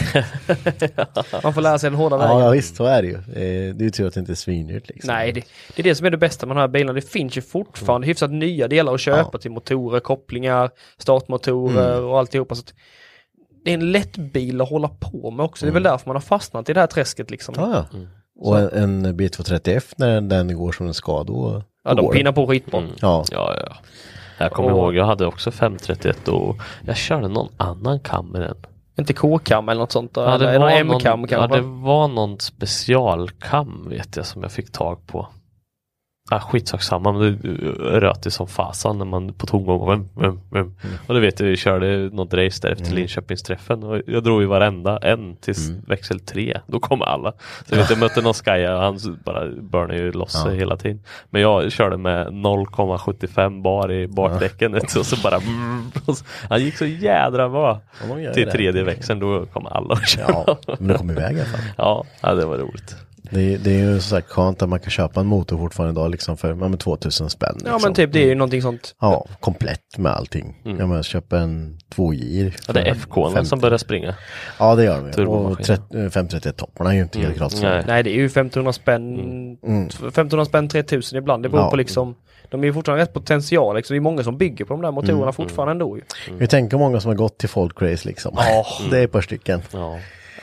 Man får lära sig den hårda vägen. Ja, visst, så är det ju. Eh, det är ju tur att det inte är svindyrt liksom. Nej, det, det är det som är det bästa med de här bilarna. Det finns ju fortfarande mm. hyfsat nya delar att köpa ja. till motorer, kopplingar, startmotorer mm. och alltihopa. Så att det är en lätt bil att hålla på med också. Mm. Det är väl därför man har fastnat i det här träsket liksom. Ja, ja. Mm. Och en, en B tvåhundratrettio F när den går som den ska, då ja, de pinnar på skitbra. Mm. Ja, ja, ja. Jag kommer och, ihåg, jag hade också fem trettioett och jag körde någon annan kam med den. Inte K-kam eller något sånt? Ja, det eller var M-kam någon, kanske? Ja, det var någon specialkam vet jag som jag fick tag på. Ah, skitsak samma, men det röt som fasan när man på tomgång mm, mm, mm. och det vet jag, vi körde något race där efter mm. Linköpingsträffen och jag drog ju varenda en till mm. växel tre, då kom alla så jag vet jag mötte någon Skaja och han bara börnade ju loss ja. hela tiden, men jag körde med noll komma sjuttiofem bar i bakdäcken ja. och så bara mm, och så, han gick så jädra bra ja, till tredje det. växeln, då kom alla och körde. Ja, men det kom iväg i alla fall. Ja, ja, det var roligt. Det, det är ju så här skönt att man kan köpa en motor fortfarande idag liksom för ja, med tvåtusen spänn. Liksom. Ja, men typ det är ju någonting sånt. Ja, komplett med allting. Mm. Jag menar, köpa en tvågir. Ja, det är F K som börjar springa. Ja, det gör de ju. Och femhundratrettio topparna är ju inte mm. helt gratis. Nej. Nej, det är ju femtonhundra spänn mm. femtonhundra spänn tre tusen ibland. Det beror ja. på liksom, de är ju fortfarande rätt potential liksom. Det är många som bygger på de där motorerna mm. fortfarande ändå ju. Mm. Vi tänker många som har gått till folk race liksom. Oh. Det är ett par stycken. Ja.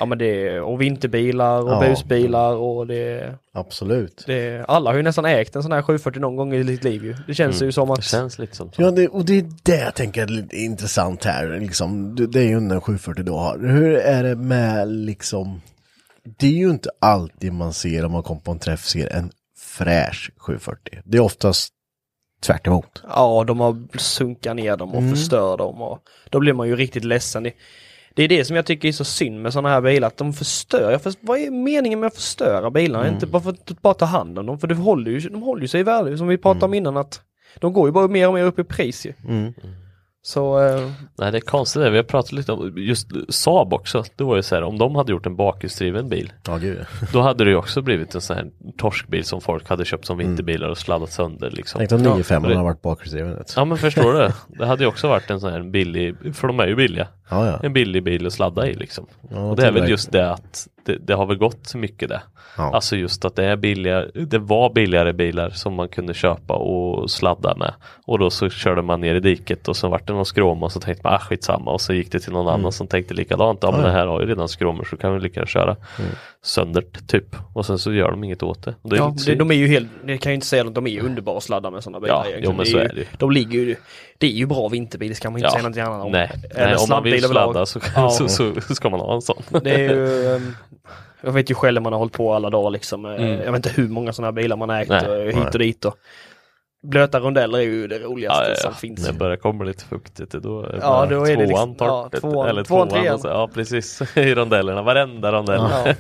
Ja, men det är, och vinterbilar och ja. busbilar och det... Absolut. Det, alla har ju nästan ägt en sån här sjuhundrafyrtio någon gång i sitt liv ju. Det känns mm. ju som att... Det känns lite som så. Ja, det, och det är det jag tänker är lite intressant här. Liksom, det, det är ju en sjuhundrafyrtio du har. Hur är det med liksom... Det är ju inte alltid man ser om man kommer på en träff ser en fräsch sjuhundrafyrtio. Det är oftast tvärt emot. Ja, de har sunkat ner dem och mm. förstör dem. Och då blir man ju riktigt ledsen. Det, det är det som jag tycker är så synd med sådana här bilar. Att de förstör. Jag först, vad är meningen med att förstöra bilarna? Mm. Inte bara för att bara ta hand om dem. För det håller ju, de håller ju sig i värde. Som vi pratade mm. om innan. Att de går ju bara mer och mer upp i pris ju. Mm. Så, eh... Nej, det är konstigt. Vi har pratat lite om just Saab också. Det var ju så här, om de hade gjort en bakhjulsdriven bil, ja, gud. Då hade det ju också blivit en sån här torskbil som folk hade köpt som vinterbilar och sladdat sönder liksom. Tänk om nio fem ja. har varit bakhjulsdriven. Ja, men förstår du? Det hade ju också varit en sån här billig, för de är ju billiga. Ja, ja. En billig bil att sladda i liksom. Ja, och det är väl just det att det, det har väl gått så mycket det. Ja. Alltså just att det är billigare, det var billigare bilar som man kunde köpa och sladda med. Och då så körde man ner i diket och så vart det någon skråma och så tänkte man, ah skitsamma. Och så gick det till någon mm. annan som tänkte likadant. Ja, men det här har ju redan skråmor så kan vi lika köra mm. sönder typ. Och sen så gör de inget åt det. det är ja, det, de är ju helt, det kan jag inte säga att de är ju underbara att sladda med sådana bilar. Ja, jo, men så är det ju. De ligger ju, det är ju bra vinterbil, ska man inte ja. säga någonting annat om. Nej, Nej om man vill sladda så, ja. så, så, så ska man ha en sån. Det är ju... Jag vet ju själv när man har hållit på alla dagar liksom. Mm. Jag vet inte hur många sådana här bilar man har ägt nej, hit och dit. Och blöta rondeller är ju det roligaste ja, ja, som finns. När det börjar komma lite fuktigt då är, ja, då är det tvåan, liksom, ja, tvåan, eller tvåan, tvåan och så, ja, precis. I rondellerna, varenda rondell. Ja.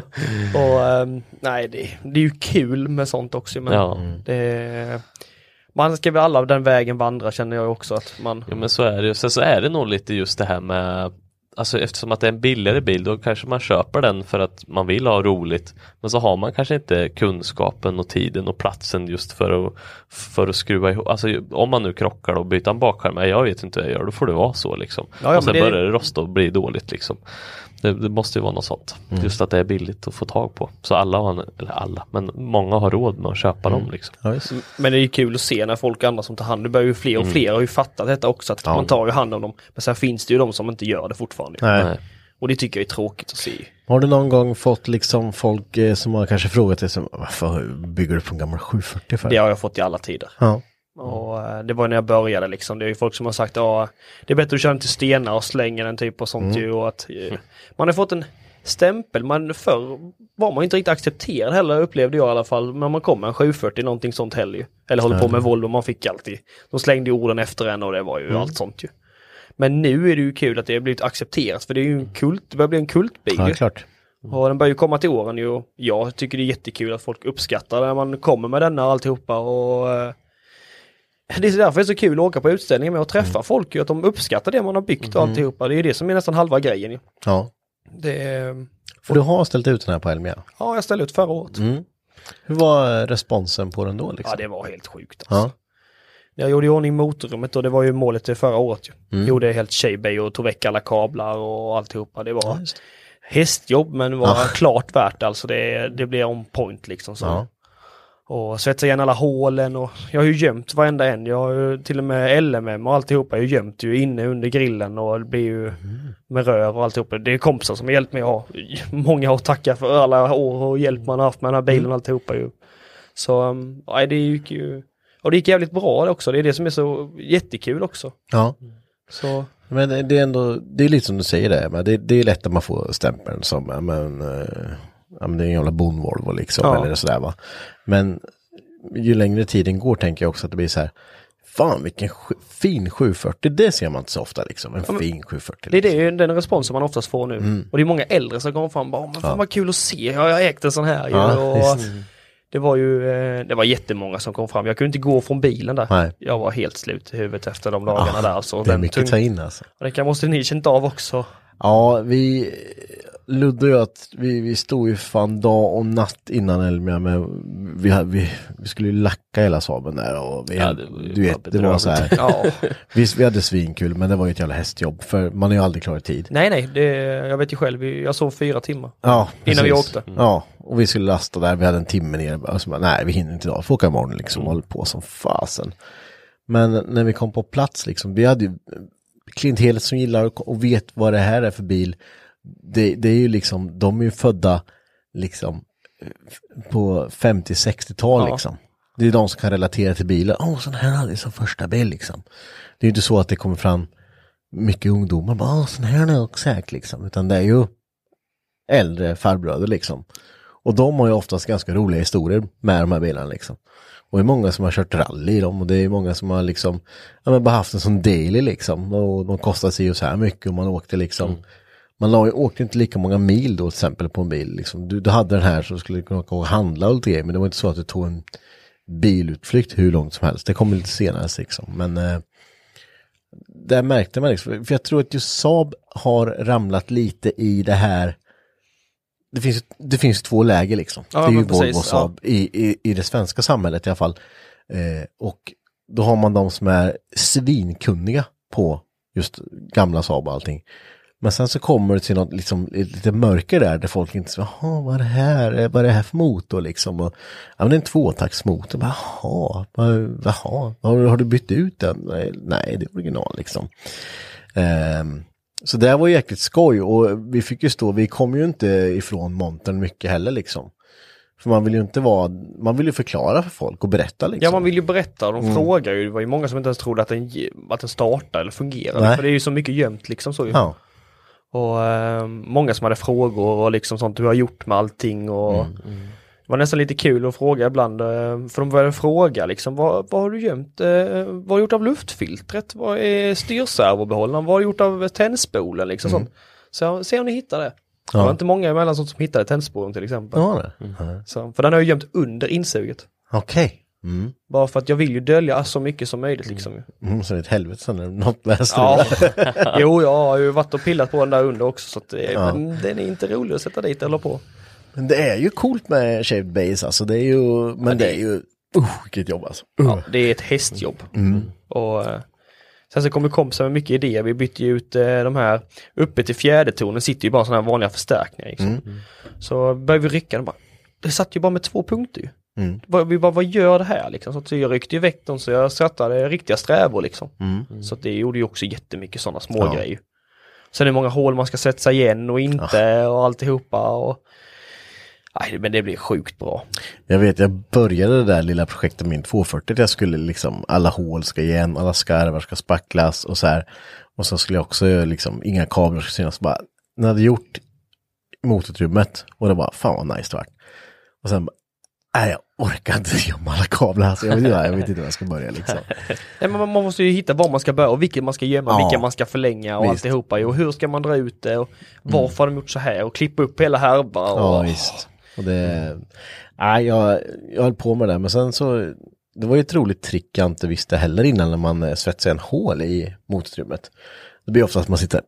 och um, nej, det, det är ju kul med sånt också. Men ja. det, man ska väl alla den vägen vandra, känner jag också att man... Ja, men så är det ju. Sen så är det nog lite just det här med... Alltså eftersom att det är en billigare bil då kanske man köper den för att man vill ha roligt. Men så har man kanske inte kunskapen och tiden och platsen just för att, för att skruva ihop. Alltså om man nu krockar och byter en bakskärm, jag vet inte vad jag gör, då får det vara så liksom. Ja, ja, och sen det... börjar det rosta och bli dåligt liksom. Det, det måste ju vara något sånt. Mm. Just att det är billigt att få tag på. Så alla har, eller alla, men många har råd med att köpa mm. dem liksom. Ja, men det är ju kul att se när folk andra som tar hand. Det börjar ju fler och mm. fler har ju fattat detta också. Att ja. man tar ju hand om dem. Men sen finns det ju de som inte gör det fortfarande. Nej. Och det tycker jag är tråkigt att se. Har du någon gång fått liksom folk eh, som har kanske frågat dig som, varför bygger du på en gammal sjuhundrafyrtio för? Det har jag fått i alla tider. Ja. Och uh, det var när jag började liksom. Det är ju folk som har sagt ja, det är bättre att köra den till stenar och slänga den typ och sånt mm. ju. Och att, uh, man har fått en stämpel. Man förr var man inte riktigt accepterad heller, upplevde jag i alla fall. Men man kom med en sjuhundrafyrtio, någonting sånt heller ju. Eller håller på med Volvo, man fick alltid. De slängde orden efter en och det var ju mm. allt sånt ju. Men nu är det ju kul att det har blivit accepterat. För det är ju en kult, det börjar bli en kultbil. Ja, klart. Och den börjar ju komma till åren ju. Jag tycker det är jättekul att folk uppskattar när man kommer med denna och alltihopa. Och uh, det är därför det är så kul att åka på utställningar med att träffa mm. folk ju, att de uppskattar det man har byggt och mm. alltihopa. Det är ju det som är nästan halva grejen ju. Ja. Det är... För du har ställt ut den här på Elmia? Ja, jag ställde ut förra året. Mm. Hur var responsen på den då liksom? Ja, det var helt sjukt alltså. Ja. Jag gjorde i ordning motorrummet och det var ju målet till förra året ju. Mm. Gjorde helt tjejbej och tog väck alla kablar och alltihopa. Det var ja, hästjobb men det var ja. klart värt alltså. Det, det blev on point liksom så. Ja. Och svetsa igen alla hålen och jag har ju gömt varenda en. Jag har ju till och med L M M och alltihopa. Jag har ju gömt ju inne under grillen och det blir ju mm. med rör och alltihopa. Det är kompisar som har hjälpt mig att ha många att tacka för alla år och hjälp man har haft med den här bilen och alltihopa ju. Så nej, det gick ju och det gick jävligt bra också. Det är det som är så jättekul också. Ja. Så men det är ändå det är lite som du säger det, men det, det är lätt att man får stämpeln som men ja, men det är en jävla bonvolvo liksom ja. eller sådär va. Men ju längre tiden går tänker jag också att det blir så här, fan vilken sj- fin sjuhundrafyrtio, det ser man inte så ofta liksom, en ja, fin sjuhundrafyrtio. Liksom. Det är det, den respons som man oftast får nu. Mm. Och det är många äldre som kommer fram bara, men fan ja. vad kul att se, jag har ägt en sån här. Ja, och det var ju, det var jättemånga som kom fram. Jag kunde inte gå från bilen där. Nej. Jag var helt slut i huvudet efter de dagarna ja, där. Så det är mycket tung... ta in alltså. Och det kan måste ni känt av också. Ja, vi... Ludde och att vi, vi stod ju fan dag och natt innan Elmia med vi, vi, vi skulle ju lacka hela Saaben där och vi, ja, det, du vet, det var så här ja. vi, vi hade svinkul men det var ju ett jävla hästjobb för man är ju aldrig klar i tid. Nej nej, det, jag vet ju själv, jag sov fyra timmar ja, innan vi åkte. Mm. Ja, och vi skulle lasta där, vi hade en timme ner och så bara, nej vi hinner inte idag, får åka imorgon liksom och mm. hålla på som fasen. Men när vi kom på plats liksom, vi hade ju klientelet som gillar och vet vad det här är för bil. det, det är ju liksom, de är ju födda liksom på femtio-sextiotal ja. liksom. Det är de som kan relatera till bilar. Åh, oh, sån här hade jag som första bil liksom. Det är ju inte så att det kommer fram mycket ungdomar. Åh, oh, sån här är också säkert liksom. Utan det är ju äldre farbröder liksom. Och de har ju oftast ganska roliga historier med de här bilarna liksom. Och det är många som har kört rally i dem. Och det är många som har liksom, ja men bara haft en sån daily liksom. Och de kostar sig ju så här mycket. Och man åkte liksom, mm. man la, åkte inte lika många mil då till exempel på en bil liksom. Du, du hade den här så skulle du kunna åka och handla och det. Men det var inte så att du tog en bilutflykt hur långt som helst. Det kommer lite senare liksom. Men eh, där märkte man liksom. För jag tror att just Saab har ramlat lite i det här. Det finns, det finns två läger liksom. Ja, det är ju Volvo och Saab ja. i, i, i det svenska samhället i alla fall. Eh, och då har man de som är svinkunniga på just gamla Saab och allting. Men sen så kommer det till något liksom, lite mörker där, där folk inte säger, jaha, vad är det här? Vad är det här för motor liksom? Och, ja, men det är en tvåtaktsmotor. Jaha, vad, jaha, har, har du bytt ut den? Nej, nej, det är original liksom. Um, så det var jäkligt skoj och vi fick ju stå, vi kom ju inte ifrån montern mycket heller liksom. För man vill ju inte vara, man vill ju förklara för folk och berätta liksom. Ja, man vill ju berätta, de mm. frågar ju, det var ju många som inte ens trodde att den, att den startar eller fungerar. För det är ju så mycket gömt liksom så ju. Ja. Och eh, många som hade frågor och liksom sånt, du har gjort med allting och mm, mm. det var nästan lite kul att fråga ibland, eh, för de började fråga liksom, vad, vad har du gömt? Eh, vad har du gjort av luftfiltret? Vad är styrservobehållaren? Vad har du gjort av tändspolen? Liksom mm. sånt. Så se om ni hittar det. Ja. Det var inte många emellan sånt som hittade tändspolen till exempel. Ja, det. Mm. Så, för den har jag gömt under insuget. Okej. Okay. Mm. Bara för att jag vill ju dölja så mycket som möjligt liksom. Mm, så det är ett helvete sen är det något väster. Ja. Jo, jag har ju varit och pillat på den där under också så att det, ja. Men den är inte rolig att sätta dit eller på. Men det är ju coolt med shaved base alltså, det är ju, men ja, det, det är ju, uh, vilket jobb alltså. Uh. Ja, det är ett hästjobb. Mm. Och sen så kommer kompisar med mycket idéer, vi bytte ju ut eh, de här, uppe till fjärde tonen sitter ju bara sådana här vanliga förstärkningar liksom. Mm. Så började vi rycka den bara, det satt ju bara med två punkter ju. Mm. Vi bara, vad gör det här liksom? Så jag ryckte i vektorn så jag satte riktiga strävor liksom. Mm. Mm. Så det gjorde ju också jättemycket sådana små ja. grejer. Sen är det många hål man ska sätta sig igen och inte ja. och alltihopa. Och... Nej, men det blir sjukt bra. Jag vet, jag började det där lilla projektet med min tvåhundrafyrtio. Jag skulle liksom, alla hål ska igen, alla skarvar ska spacklas och så här. Och så skulle jag också liksom, inga kablar ska synas. Bara, när jag hade gjort motorutrymmet och det var fan vad nice det var. Och sen nej, jag orkar inte gömma alla kablar. Alltså, jag, vet, jag vet inte var jag ska börja liksom. Nej, men man måste ju hitta var man ska börja och vilket man ska gömma, ja, vilka man ska förlänga och visst. Alltihopa. Och hur ska man dra ut det och varför mm. har de gjort så här och klippa upp hela härvan. Och... Ja, visst. Och det... Nej, jag, jag höll på med det. Men sen så... Det var ju ett roligt trick jag inte visste heller innan när man svetsar en hål i motorutrymmet. Det blir ofta att man sitter...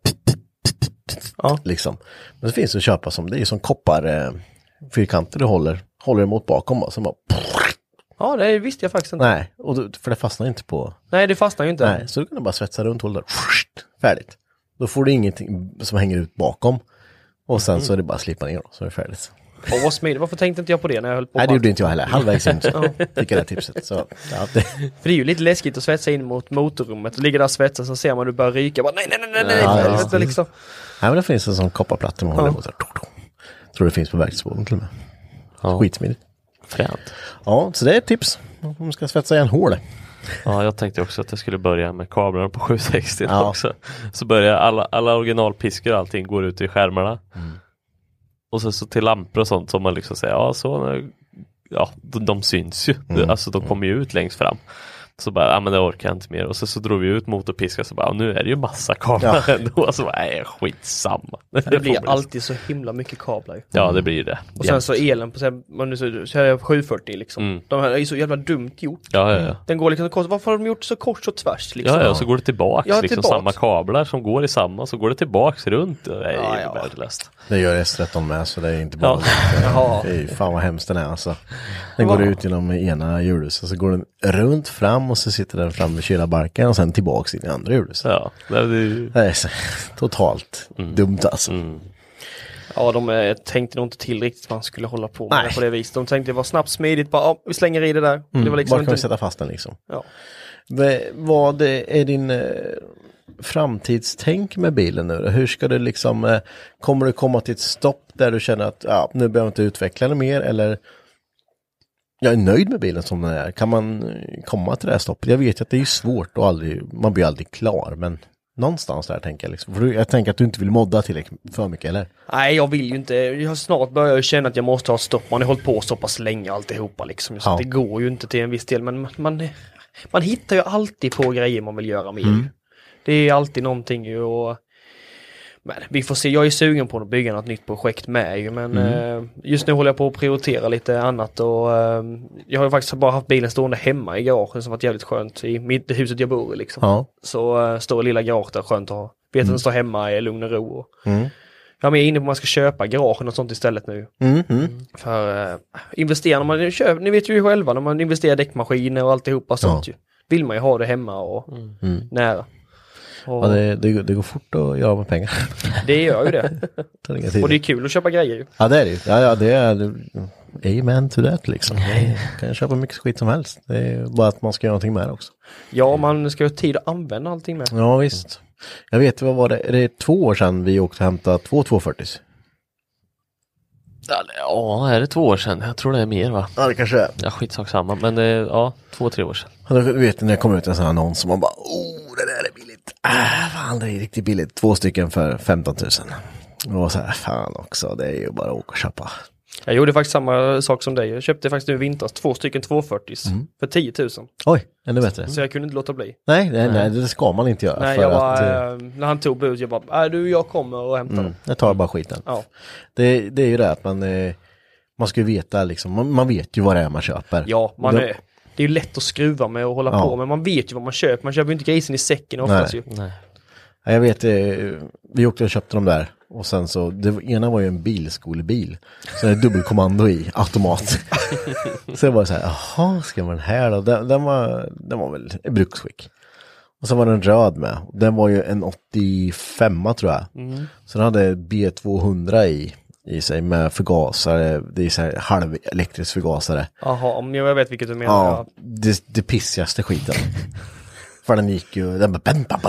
Ja. Liksom. Men så finns det att köpa som... Det är ju som koppar... Eh, fyrkanter du håller... Håller emot bakom och så bara... Ja, det visste jag faktiskt inte. Nej, och du, för det fastnar inte på... Nej, det fastnar ju inte. Nej, så du kan bara svetsa runt hållet. Färdigt. Då får du ingenting som hänger ut bakom. Och sen mm. så är det bara att slipa ner då, så är det färdigt. Och vad smidigt. Varför tänkte inte jag på det när jag höll på? Nej, det gjorde inte jag heller. Halvvägs in så fick jag det tipset. Så, ja, det... För det är ju lite läskigt att svetsa in mot motorrummet. Och ligger där och svetsa så ser man du börjar ryka. Bara, nej, nej, nej, nej, ja, nej. Ja, det, liksom. Nej, men det finns en sån kopparplatta man håller ja. emot. Tror det finns på verkstadsbåden till och med. Ja. Skitsmidigt. Fränt. Ja, så det är ett tips. Om man ska svetsa igen hål. Ja, jag tänkte också att jag skulle börja med kablarna på sjuhundrasextio ja. också. Så börjar alla, alla originalpiskor och allting går ut i skärmarna. Mm. Och så, så till lampor och sånt som man liksom säger, ja så, ja, de, de syns ju. Mm. Alltså de kommer ju ut längst fram. Så bara, ja men det orkar jag inte mer. Och så, så drog vi ut motorpiskar så bara, nu är det ju massa kablar ja. ändå. Och så bara, nej skitsamma. Det, det blir alltid så himla mycket kablar ju. Ja, det blir det. Och sen jämt. Så elen på så, så är sjuhundrafyrtio liksom. Mm. De här är ju så jävla dumt gjort. Ja, ja, ja. Den går liksom kort. Varför har de gjort så kort och tvärs liksom? Ja, ja, så går det tillbaks. Ja, liksom tillbaks. Samma kablar som går i samma, så går det tillbaks runt. Det är ja, ja. värdelöst. Det gör S tretton med, så det är inte bara ja. Det är fan vad hemskt den är alltså. Den går ut genom ena hjulhuset, så går den runt fram och så sitter den fram med kylarbarken och sen tillbaks in i andra hjulhuset. Ja, det är, ju... det är så, totalt mm. dumt alltså. Mm. Ja, de eh, tänkte nog inte till riktigt att man skulle hålla på med det på det viset. De tänkte det var snabbt, smidigt, bara oh, vi slänger i det där. Mm. Det var liksom bara kan inte... vi sätta fast den liksom. Ja. V- vad är din... Eh, framtidstänk med bilen nu? Hur ska du liksom, eh, kommer du komma till ett stopp där du känner att ja, nu behöver jag inte utveckla det mer, eller jag är nöjd med bilen som den är? Kan man komma till det här stoppet? Jag vet att det är svårt och aldrig, man blir aldrig klar, men någonstans där tänker jag liksom. För jag tänker att du inte vill modda tillräckligt för mycket, eller? Nej, jag vill ju inte. Jag har snart börjat känna att jag måste ha stopp. Man har hållit på så pass länge alltihopa liksom. Så ja. det går ju inte till en viss del. Men man, man, man hittar ju alltid på grejer man vill göra mer. Mm. Det är alltid någonting ju. Och, men vi får se. Jag är sugen på att bygga något nytt projekt med ju. Men mm. eh, just nu håller jag på att prioritera lite annat. Och eh, jag har ju faktiskt bara haft bilen stående hemma i garagen som varit jävligt skönt. I mitt, det huset jag bor i liksom. Ja. Så eh, står lilla garage där skönt att ha. Vet att mm. den står hemma i lugn och ro. Och, mm. Ja, men jag är inne på att man ska köpa garagen och sånt istället nu. Mm, mm. För uh, investera, när man köper, ni vet ju själva, när man investerar däckmaskiner och alltihopa sånt ja. ju. Vill man ju ha det hemma och mm. nära. Och ja, det, det, det går fort att göra med pengar. Det gör ju det. Och det är kul att köpa grejer ju. Ja, det är det ju. Ja, ja, det är amen to that liksom. Man kan köpa mycket skit som helst. Det är bara att man ska göra någonting med det också. Ja, man ska ha tid att använda allting med. Ja, visst. Jag vet, vad var det? Är det två år sedan vi åkte och hämtade två tvåhundrafyrtio? Ja, är det två år sedan? Jag tror det är mer, va? Ja, det kanske är. Ja, skitsak samma. Men det är, ja, två, tre år sedan. Ja, du vet, när jag kom ut en sån här annons som man bara, oh, det där är billigt. Äh, fan, det är riktigt billigt. Två stycken för femton tusen. Och så här, fan också, det är ju bara att åka och köpa. Jag gjorde faktiskt samma sak som dig. Jag köpte faktiskt nu i vintras två stycken tvåhundrafyrtio mm. för tio tusen. Oj, ännu bättre. Så jag kunde inte låta bli. Nej, nej, nej, det ska man inte göra. Nej, för jag bara, att, äh, när han tog bud, jag bara, äh, du, jag kommer och hämtar mm, dem. Jag tar bara skiten. Ja. Det, det är ju det att man, eh, man ska ju veta liksom, man, man vet ju vad det är man köper. Ja, man Då, är, det är ju lätt att skruva med och hålla ja. på, men man vet ju vad man köper. Man köper ju inte grisen i säcken oftast nej. ju. Nej. Jag vet, vi åkte och köpte dem där. Och sen så, det ena var ju en bilskolebil. Så det är dubbelkommando i, automat. Så det var så här, jaha, ska man den här då? Den, den, var, den var väl i bruksskick. Och så var den röd med. Den var ju en åttiofem tror jag. Mm. Så den hade B tvåhundra i, i sig med förgasare. Det är så här halv elektrisk förgasare. Jaha, om jag vet vilket du menar. Ja, det, det pissigaste skiten. För den gick ju, den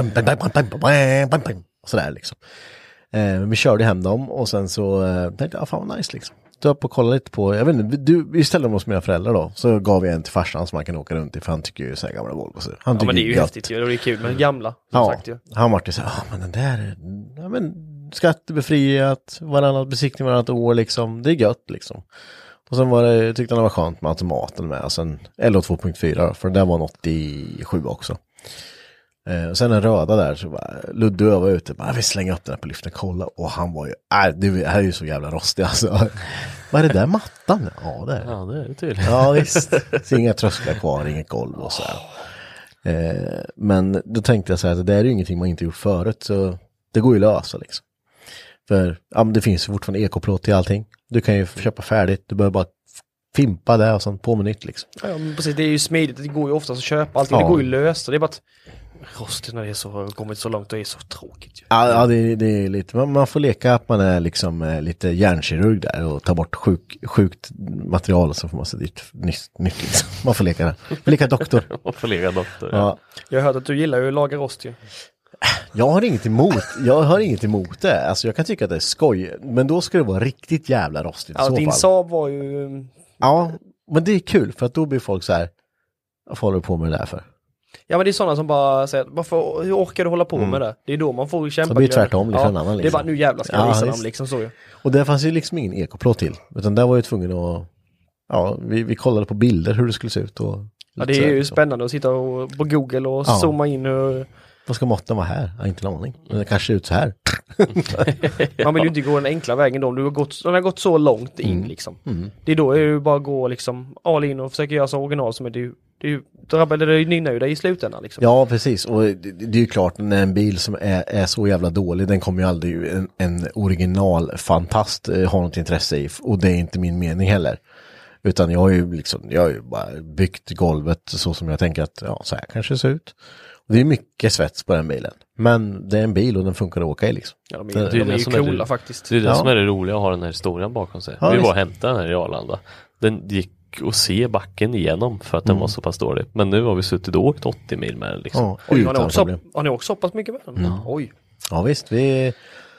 bara, sådär liksom. Eh, vi körde hem dem och sen så eh, tänkte jag, ah, fan vad nice liksom. Du upp och kolla lite på, jag vet inte, du, vi ställde dem hos mina föräldrar då. Så gav vi en till farsan som man kan åka runt i, för han tycker ju såhär gamla Volvo. Så han ja, men det är ju gött. häftigt ju, det är kul med gamla. Som ja, sagt, ju. Han var ju såhär, ja men den där, ja men skattebefriat, varannat besiktning varannat år liksom, det är gött liksom. Och sen var det, tyckte han det var skönt med automaten med, och sen L O två punkt fyra, för den där var en åttiosju också. Eh, och sen den röda där så bara Ludde var ute, bara vi slänger upp den här på lyften, kolla, och han var ju, äh, det här är ju så jävla rostig alltså. Vad är det där mattan? Ja, det är ja, det är det tydligt. Ja, visst. Så inga trösklar kvar, inget golv och så här. Eh, men då tänkte jag så här, det där är ju ingenting man inte gjort förut, så det går ju lösa liksom. För ja, men det finns ju fortfarande ekoplåt till allting. Du kan ju köpa färdigt, du behöver bara fimpa det och sen på med nytt liksom. Ja, men precis, det är ju smidigt, det går ju oftast att köpa allting, ja. Det går ju lösa, det är bara att rostigt när det är så, kommit så långt och är så tråkigt ju. Ja, ja det, det är lite, man, man får leka att man är liksom eh, lite hjärnkirurg där och ta bort sjuk, sjukt material, så får man se dit nytt, nytt liksom. Man får leka där. Leka doktor. Man får leka doktor, ja. Ja. Jag har hört att du gillar ju att laga rost ju. Jag har inget emot, jag har inget emot det. Alltså jag kan tycka att det är skoj, men då ska det vara riktigt jävla rostigt i ja, så din fall. Saab var ju... Ja, men det är kul, för att då blir folk så här, vad håller du på med det där för? Ja, men det är sådana som bara säger, varför, hur orkar du hålla på mm. med det? Det är då man får kämpa. Så det blir tvärtom, liksom, ja, annan, liksom. Det är bara, nu jävla ska jag ja, visa dem liksom så ju. Och där fanns ju liksom ingen ekoplåt till, utan där var ju tvungen att, ja, vi, vi kollade på bilder hur det skulle se ut. Och ja, det är ju liksom spännande att sitta och, på Google och ja. zooma in hur... Vad ska måtten vara här? Jag har inte en aning. Men det kanske ser ut så här. Man vill ju inte gå den enkla vägen då. Du har gått, du har gått så långt in mm. liksom. Mm. Det är då är du bara gå liksom all in och försöka göra så original som är du. Du drabbade dig, nynnar ju dig i slutändan liksom. Ja, precis. Och det, det är ju klart, när en bil som är, är så jävla dålig, den kommer ju aldrig en, en original fantast eh, ha något intresse i. Och det är inte min mening heller. Utan jag har ju liksom, jag har ju bara byggt golvet så som jag tänker att, ja, så här kanske det ser ut. Det är mycket svets på den bilen. Men det är en bil och den funkar att åka i liksom. Ja, de är, det, de är, är ju coola det, faktiskt. Det är det ja. som är det roliga att ha den här historien bakom sig. Ja, vi visst. var och hämtade den här i Arlanda. Den gick att se backen igenom för att den Mm. var så pass dålig. Men nu har vi suttit och åkt åttio mil med den liksom. Ja, Oj, har, ni utan också, problem. har ni också hoppat mycket med den? Mm. Oj. Ja visst, vi...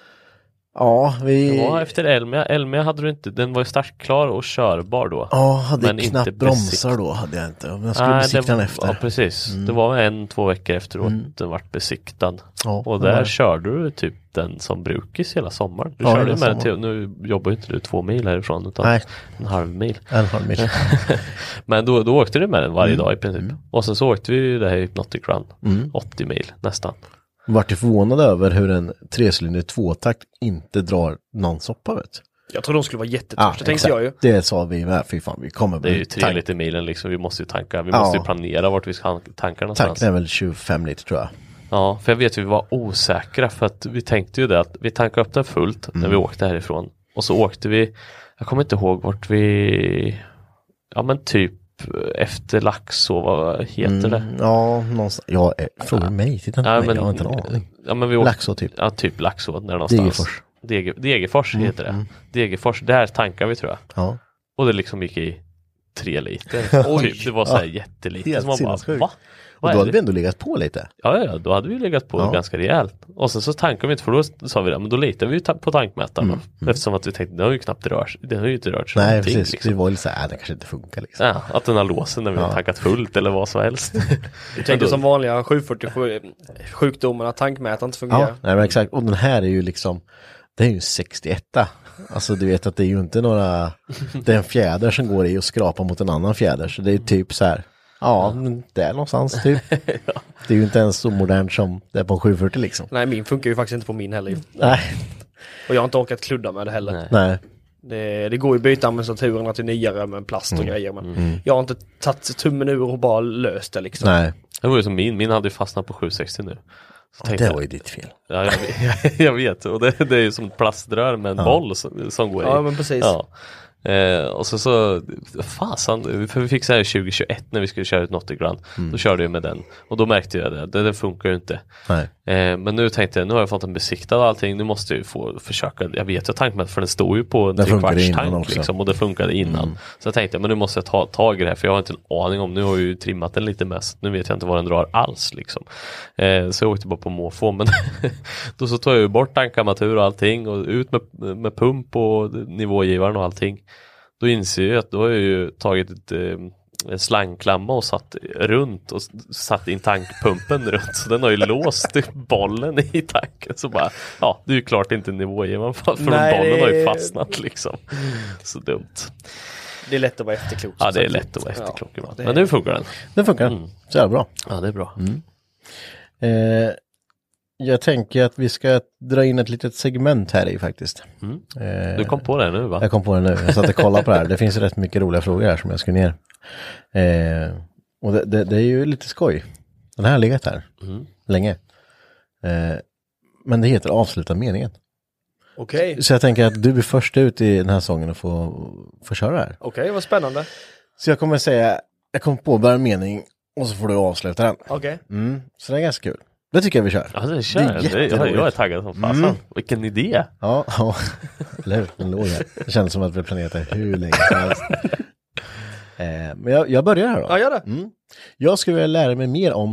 Ja, vi... Ja, efter Elmia. Elmia hade du inte, den var ju startklar och körbar då. Ja, hade men knappt inte bromsar besikt- då hade jag inte. Men jag skulle Nej, besikta det, den efter. Ja, precis. Mm. Det var en, två veckor efteråt Mm. den vart besiktad. Ja, Och det där var- körde du typ den som brukis hela sommaren. Du Ja, körde hela med den till, sommaren. nu jobbar ju inte du två mil härifrån utan Nej, en halv mil. en halv mil. Men då, då åkte du med den varje Mm. dag i princip. Mm. Och sen så åkte vi ju det här Hypnotic Run. Mm. åttio mil nästan. Vart ju förvånad över hur en trecylinder tvåtakt inte drar någon soppa vet. Jag tror de skulle vara jättetörsta, tänkte exakt. jag ju. Det sa vi med, fy fan, vi kommer Det är ju bli tre tank- liter milen liksom, vi måste ju tanka. Vi Ja. måste ju planera vart vi ska tanka någonstans. Tanken är väl tjugofem liter tror jag. Ja, för jag vet ju vi var osäkra för att vi tänkte ju det att vi tankade upp den fullt Mm. när vi åkte härifrån. Och så åkte vi, jag kommer inte ihåg vart vi, ja men typ efter Laxå, vad heter det? Mm, ja, någonstans. Ja, eh, fråga mig, titta inte Ja, mig, men- jag har inte en aning. Ja, men vi åkte, Laxå typ. Ja, typ Laxå, där någonstans. Degerfors. Dege, Degerfors Mm, heter det. mm. Degerfors, där tankar vi tror jag. Ja. Och det liksom gick i tre liter. Oj. Typ, det var så här Ja. jättelite. Helt Så man bara, sinnessjukt. va? Och Vad då är hade det? vi ändå legat på lite. Ja, ja, då hade vi legat på Ja. ganska rejält. Och sen så tankade vi inte, för då sa vi det, men då litar vi ju ta- på tankmätaren. Mm, mm. Eftersom att vi tänkte, den har ju knappt rört sig. Den har ju inte rört sig Nej, någonting, precis. liksom. Vi var ju lite såhär, äh, det kanske inte funkar liksom. Ja, att den har låsen när vi Ja. har tankat fullt eller vad som helst. Du tänker som vanliga sju fyrtiosju sjukdomarna, tankmätaren inte fungerar. Ja, nej, men exakt. Och den här är ju liksom, det är ju en sextioett. Alltså du vet att det är ju inte några, det är en fjäder som går i och skrapar mot en annan fjäder. Så det är typ så här, ja, men där någonstans typ. Det är ju inte ens så modernt som det är på en sju fyrtio liksom. Nej, min funkar ju faktiskt inte på min heller. Nej, Och jag har inte orkat kludda med det heller. Nej. nej. Det, det går ju att byta amortisatorerna till nyare med plast och grejer. Men Mm. jag har inte tagit tummen ur och bara löst det liksom. Nej, Det var ju som min, min hade ju fastnat på sjuhundrasextio nu. Så tänkte det jag- var ju ditt fel. Ja, jag, vet- jag vet. Och det, det är ju som ett plaströr med en Ja. boll som, som går i. Ja, men precis. Ja. Eh, och så så, fasen, för vi fick så här tjugo tjugoett när vi skulle köra ett Hypnotic Run. Mm. Då körde jag med den. Och då märkte jag det, det, det funkar ju inte. Nej. Eh, men nu tänkte jag, nu har jag fått en besiktad och allting, nu måste jag ju få försöka, jag vet ju tankmätaren för den står ju på en Den funkade trekvarts innan tank också. liksom, och det funkade innan. Mm. Så jag tänkte, men nu måste jag ta tag i det här, för jag har inte en aning om, nu har jag ju trimmat den lite mest, nu vet jag inte vad den drar alls liksom. Eh, så jag åkte bara på måfå, men då så tog jag ju bort tankarmatur och allting och ut med, med pump och nivågivaren och allting. Då inser jag att då har jag ju tagit ett eh, en slangklamma och satt runt och s- satt in tankpumpen runt, så den har ju låst bollen i tanken, så bara, ja, det är ju klart inte nivågivaren för, för Nej, bollen har ju det- fastnat liksom. Så dumt. Det är lätt att vara efterklok. Ja, det är som lätt sagt. att vara efterklok ibland. det- Men nu funkar den. Den funkar. Mm. Så jävla bra. Ja, det är bra. Eh, jag tänker att vi ska dra in ett litet segment här i faktiskt. Mm. Eh, Du kom på det nu, va? Jag kom på det nu. Jag satt och kollade på det här. Det finns rätt mycket roliga frågor här som jag ska ner. Eh, och det, det, det är ju lite skoj. Den här har legat här Mm. länge. Eh, men det heter avsluta meningen. Okej, Så jag tänker att du blir först ut i den här sången och får, får köra här. okej, vad spännande. Så jag kommer säga, jag kommer påbörja en mening och så får du avsluta den. Okej. Mm, så det är ganska kul. Det tycker jag vi kör. Ja, det kör Det är jag. Det, jag, jätteroligt. jag är taggad som fasen. Mm. Vilken idé. Ja, ja. Eller hur? Den låg här. Det känns som att vi har planerat det hur länge som helst. Eh, men jag, jag börjar här då. Ja, gör det. Mm. Jag skulle vilja lära mig mer om...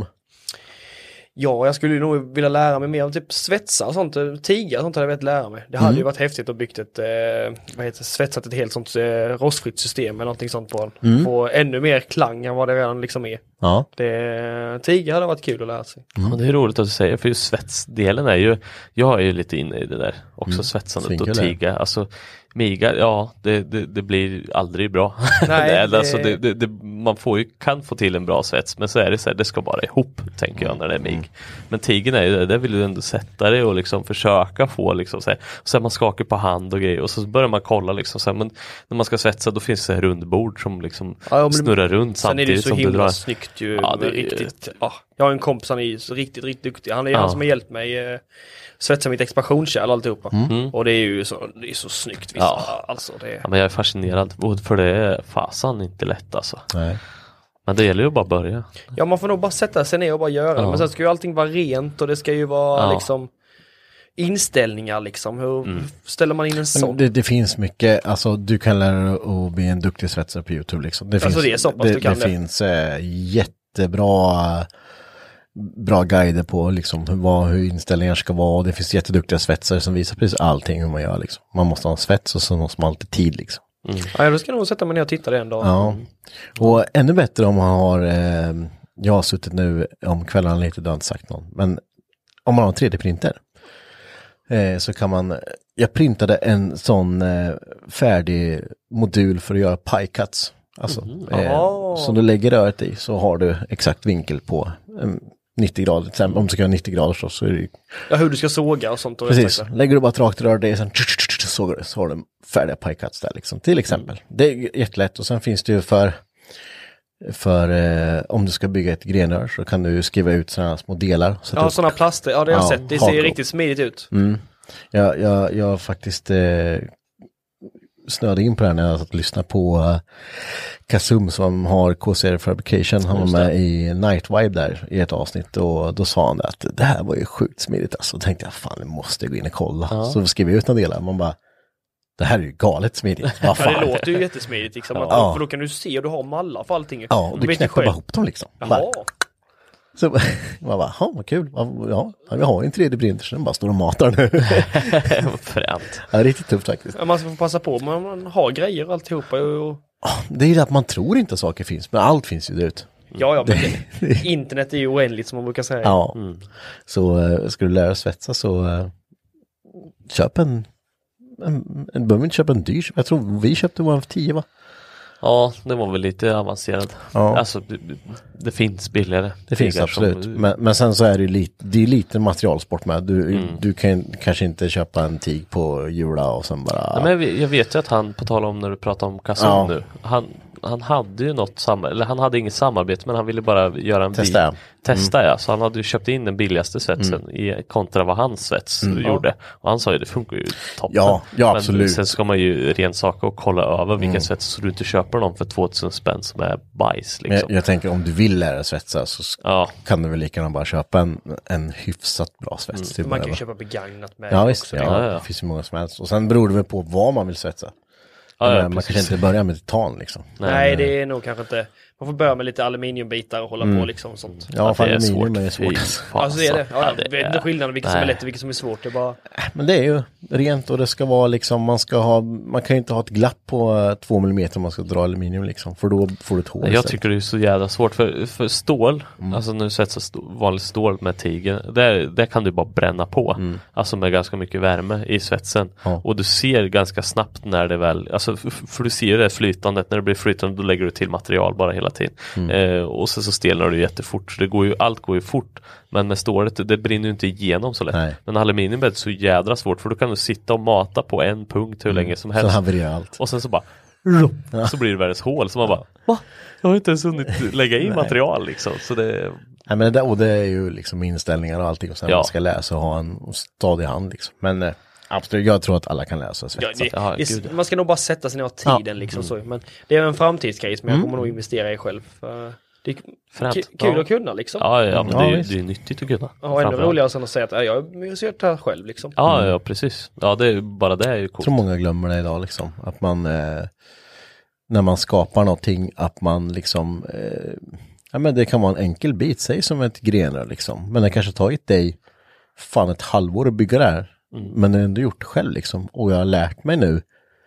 Ja, jag skulle nog vilja lära mig mer om typ svetsa och sånt, eh, tiga och sånt hade jag velat lära mig. Det hade Mm. ju varit häftigt att byggt ett, eh, vad heter det, svetsat ett helt sånt eh, rostfritt system eller någonting sånt på den. Mm. Få ännu mer klang än vad det redan liksom är. Ja. Det, tiga hade varit kul att lära sig. Ja, det är roligt att du säger, för just svetsdelen är ju, jag är ju lite inne i det där också, Mm. svetsandet Svinkul och är det. tiga. Alltså, miga, ja, det, det, det blir aldrig bra. Nej, det, det- alltså, det, det, det, man får ju, kan få till en bra svets, men så är det så här, det ska bara ihop, tänker jag, när det är mig. Men tigen är ju det, där vill du ändå sätta det och liksom försöka få liksom så här, och sen man skakar på hand och grejer, och så börjar man kolla liksom så här, men när man ska svetsa då finns det här rundbord som liksom Ja, men- snurrar runt Sen är det ju samtidigt så som du himla drar. snyggt ju. Ja, det är med ju- riktigt, ja, jag har en kompis, han är ju så riktigt, riktigt duktig. Han är ju Ja. han som har hjälpt mig eh, svetsa mitt expansionskärl och alltihopa. Mm. Och det är ju så, det är så snyggt vissa. Ja. Alltså det Ja, men jag är fascinerad, för det är fasan inte lätt alltså. Nej. Men det gäller ju bara att börja. Ja, man får nog bara sätta sig ner och bara göra det. Ja. Men sen ska ju allting vara rent och det ska ju vara Ja. liksom... inställningar liksom? Hur mm. ställer man in en sån? Det, det finns mycket, alltså du kan lära dig att bli en duktig svetsare på YouTube liksom. Det alltså finns, det är så pass det, du kan det, det. finns äh, jättebra bra guider på liksom hur, vad, hur inställningar ska vara. Det finns jätteduktiga svetsare som visar precis allting hur man gör liksom. Man måste ha en svets och så måste man alltid tid liksom. Mm. Ja, då ska nog sätta mig ner och titta det en dag. Ja, och ännu bättre om man har, eh, jag har suttit nu om kvällarna lite, du har inte sagt någon, men om man har en tre D-printer eh, så kan man, jag printade en sån eh, färdig modul för att göra pie cuts. Alltså, mm. eh, oh. Så du lägger röret i så har du exakt vinkel på eh, nittio grader, till exempel, om du ska ha nittio grader så, så är det ja, hur du ska såga och sånt. Och precis, lägger du bara ett rakt rör det sen sågar du, så har du färdiga pie cuts där liksom, till exempel. Mm. Det är jättelätt och sen finns det ju för för eh, om du ska bygga ett grenrör så kan du skriva ut sådana små delar. Ja, sådana plaster, ja det har jag ja, sett, det ser hardrock. Riktigt smidigt ut. Mm. Jag, jag, jag har faktiskt eh, snöade in på det här när jag satt och lyssnade på uh, Kasum som har K C R Fabrication. Han var med i Nightvibe där i ett avsnitt och då sa han att det här var ju sjukt smidigt alltså. Då tänkte jag, fan, jag måste gå in och kolla. Ja. Så skrev jag ut några delar. Man bara, det här är ju galet smidigt. Ja, det låter ju jättesmidigt liksom. Ja. Att, för då kan du se och du har mallar för allting. Ja, och du, du knäpper bara ihop dem liksom. Bara. Så man bara, ja vad kul. Ja, vi har ju en tre D-printer så den bara står och matar nu. Fränt. Ja, riktigt tufft faktiskt. Ja, man ska få passa på, men man har grejer och alltihopa. Och... Det är ju det att man tror inte att saker finns, men allt finns ju där ute. Ja, ja, men det, internet är ju oändligt som man brukar säga. Ja, mm. Så uh, ska du lära dig svetsa så uh, köp en, en, en behöver inte köpa en dyr. Jag tror vi köpte vår för tio va? Ja, det var väl lite avancerad. Ja. Alltså, det, det finns billigare. Det finns absolut. Som... Men, men sen så är det ju lite, det är lite materialsport med. Du, mm. du kan kanske inte köpa en tig på Jula och sen bara... Ja, men jag, jag vet ju att han, på tal om när du pratar om Kasum ja. nu, han, han hade ju något samarbete, eller han hade inget samarbete men han ville bara göra en Testa. bil. Testa mm. ja, så han hade ju köpt in den billigaste svetsen mm. i, kontra vad hans svets mm. gjorde. Och han sa ju det funkar ju toppen. Ja, ja men absolut. Sen ska man ju rensaka och kolla över vilken mm. svets så du inte köper någon för tvåtusen spänn som är bajs. Liksom. Jag, jag tänker om du vill lära svetsa så ja. kan du väl lika gärna bara köpa en, en hyfsat bra svets. Mm. Man kan ju köpa begagnat med. Ja visst, ja, ja, ja. Det finns ju många som helst. Och sen beror det väl på vad man vill svetsa. Ja, ja, man precis. Kanske inte börjar med titan liksom. Nej, Nej, det är nog kanske inte. Man får börja med lite aluminiumbitar och hålla mm. på liksom sånt. Ja, för aluminium är svårt. Är svårt. Alltså det är det. Ja, ja, det vet inte skillnaden vilket som är lätt och vilket som är svårt. Det är bara... Men det är ju rent och det ska vara liksom, man ska ha, man kan ju inte ha ett glapp på två millimeter om man ska dra aluminium liksom, för då får du ett hål. Jag tycker det är så jävla svårt för, för stål, mm. alltså nu sätts stå, vanligt stål med tiger, där, där kan du bara bränna på, mm. alltså med ganska mycket värme i svetsen. Ja. Och du ser ganska snabbt när det väl, alltså för, för du ser det flytandet, när det blir flytande då lägger du till material bara hela tiden. Mm. Eh, och sen så stelnar du jättefort, så det går ju, allt går ju fort, men med stålet, det brinner ju inte igenom så lätt. Nej. Men aluminium är så jädra svårt, för då kan du sitta och mata på en punkt hur mm. länge som helst. Så havererar allt. Och sen så bara ja. så blir det världens hål, så man bara, va? Jag har inte ens hunnit lägga in material liksom. Så det... Nej, men det, och det är ju liksom inställningar och allting, och sen ja. man ska läsa och ha en stadig hand liksom. Men eh, absolut, jag tror att alla kan läsa sig. Ja, det, ja, det, man ska nog bara sätta sig ner och tiden ja. liksom mm. så. Men det är en framtidsgrej som jag mm. kommer nog investera i själv. För det är k- kul ja. att kunna liksom. Ja, ja men ja, det, är, det är nyttigt att kunna. Ja, ännu roligare sen att säga att ja, jag ser det här själv liksom. Ja, ja, precis. Ja, det är, bara det är ju coolt. Jag tror många glömmer det idag liksom. Att man, eh, när man skapar någonting, att man liksom, eh, ja men det kan vara en enkel bit, säg som ett grenrör liksom. Men det kanske tagit dig fan ett halvår att bygga det här. Mm. Men det har ändå gjort det själv liksom. Och jag har lärt mig nu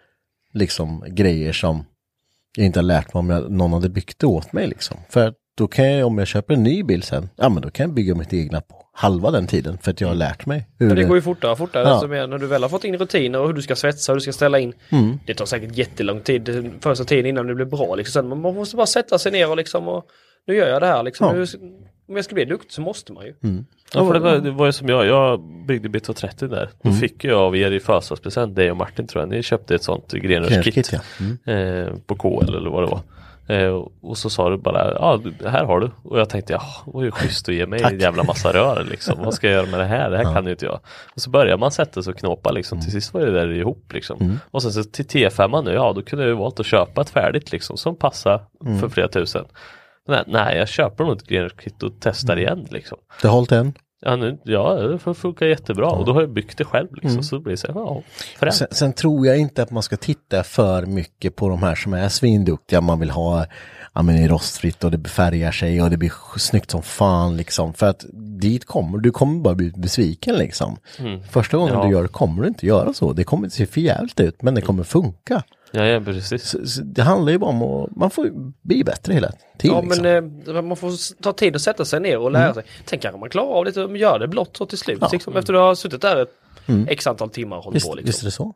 liksom grejer som jag inte har lärt mig om jag, någon hade byggt det åt mig liksom. För då kan jag, om jag köper en ny bil sen, ja men då kan jag bygga mitt egna på halva den tiden, för att jag har lärt mig hur det, det går ju fortare och fortare. Ja. Alltså, när du väl har fått in rutiner och hur du ska svetsa och hur du ska ställa in. Mm. Det tar säkert jättelång tid, första tiden innan det blir bra liksom. Sen, man måste bara sätta sig ner och liksom, och nu gör jag det här liksom. Ja. Nu, om jag ska bli duktig så måste man ju. Mm. Ja, för det var, det var ju som jag, jag byggde B två trettio där. Då mm. fick jag av er i födelsedagspresent, dig och Martin tror jag, ni köpte ett sånt grenrörskit ja. mm. eh, på K L eller vad det var. Eh, och så sa du bara, ja här har du. Och jag tänkte, ja det var ju schysst att ge mig en jävla massa rör liksom. Vad ska jag göra med det här? Det här ja. kan ju inte jag. Och så börjar man sätta sig och knåpa liksom. Mm. Till sist var det där ihop liksom. Mm. Och sen så till T fem nu, ja då kunde jag ju valt att köpa ett färdigt liksom. Som passar mm. för flera tusen. Nej, nej, jag köper nog ett grenrörskit och testar mm. igen liksom. Det har hållit än. Ja, nu, ja, det funkar jättebra. Ja. Och då har jag byggt det själv. Liksom, mm. Så det blir så, ja, sen, sen tror jag inte att man ska titta för mycket på de här som är svinduktiga. Man vill ha ja, men, rostfritt och det befärgar sig och det blir snyggt som fan. Liksom. För att dit kommer du kommer bara bli besviken. Liksom. Mm. Första gången ja. du gör det kommer du inte göra så. Det kommer inte se för jävligt ut, men det kommer funka. Ja, ja, precis. Så, så det handlar ju bara om att man får bli bättre hela tiden. Ja, liksom. men eh, man får ta tid att sätta sig ner och lära mm. sig. Tänk kanske man klarar av det och gör det blott så till slut. Ja. Liksom, efter du har suttit där ett mm. x antal timmar och hållit visst, på. Liksom. Visst är det så.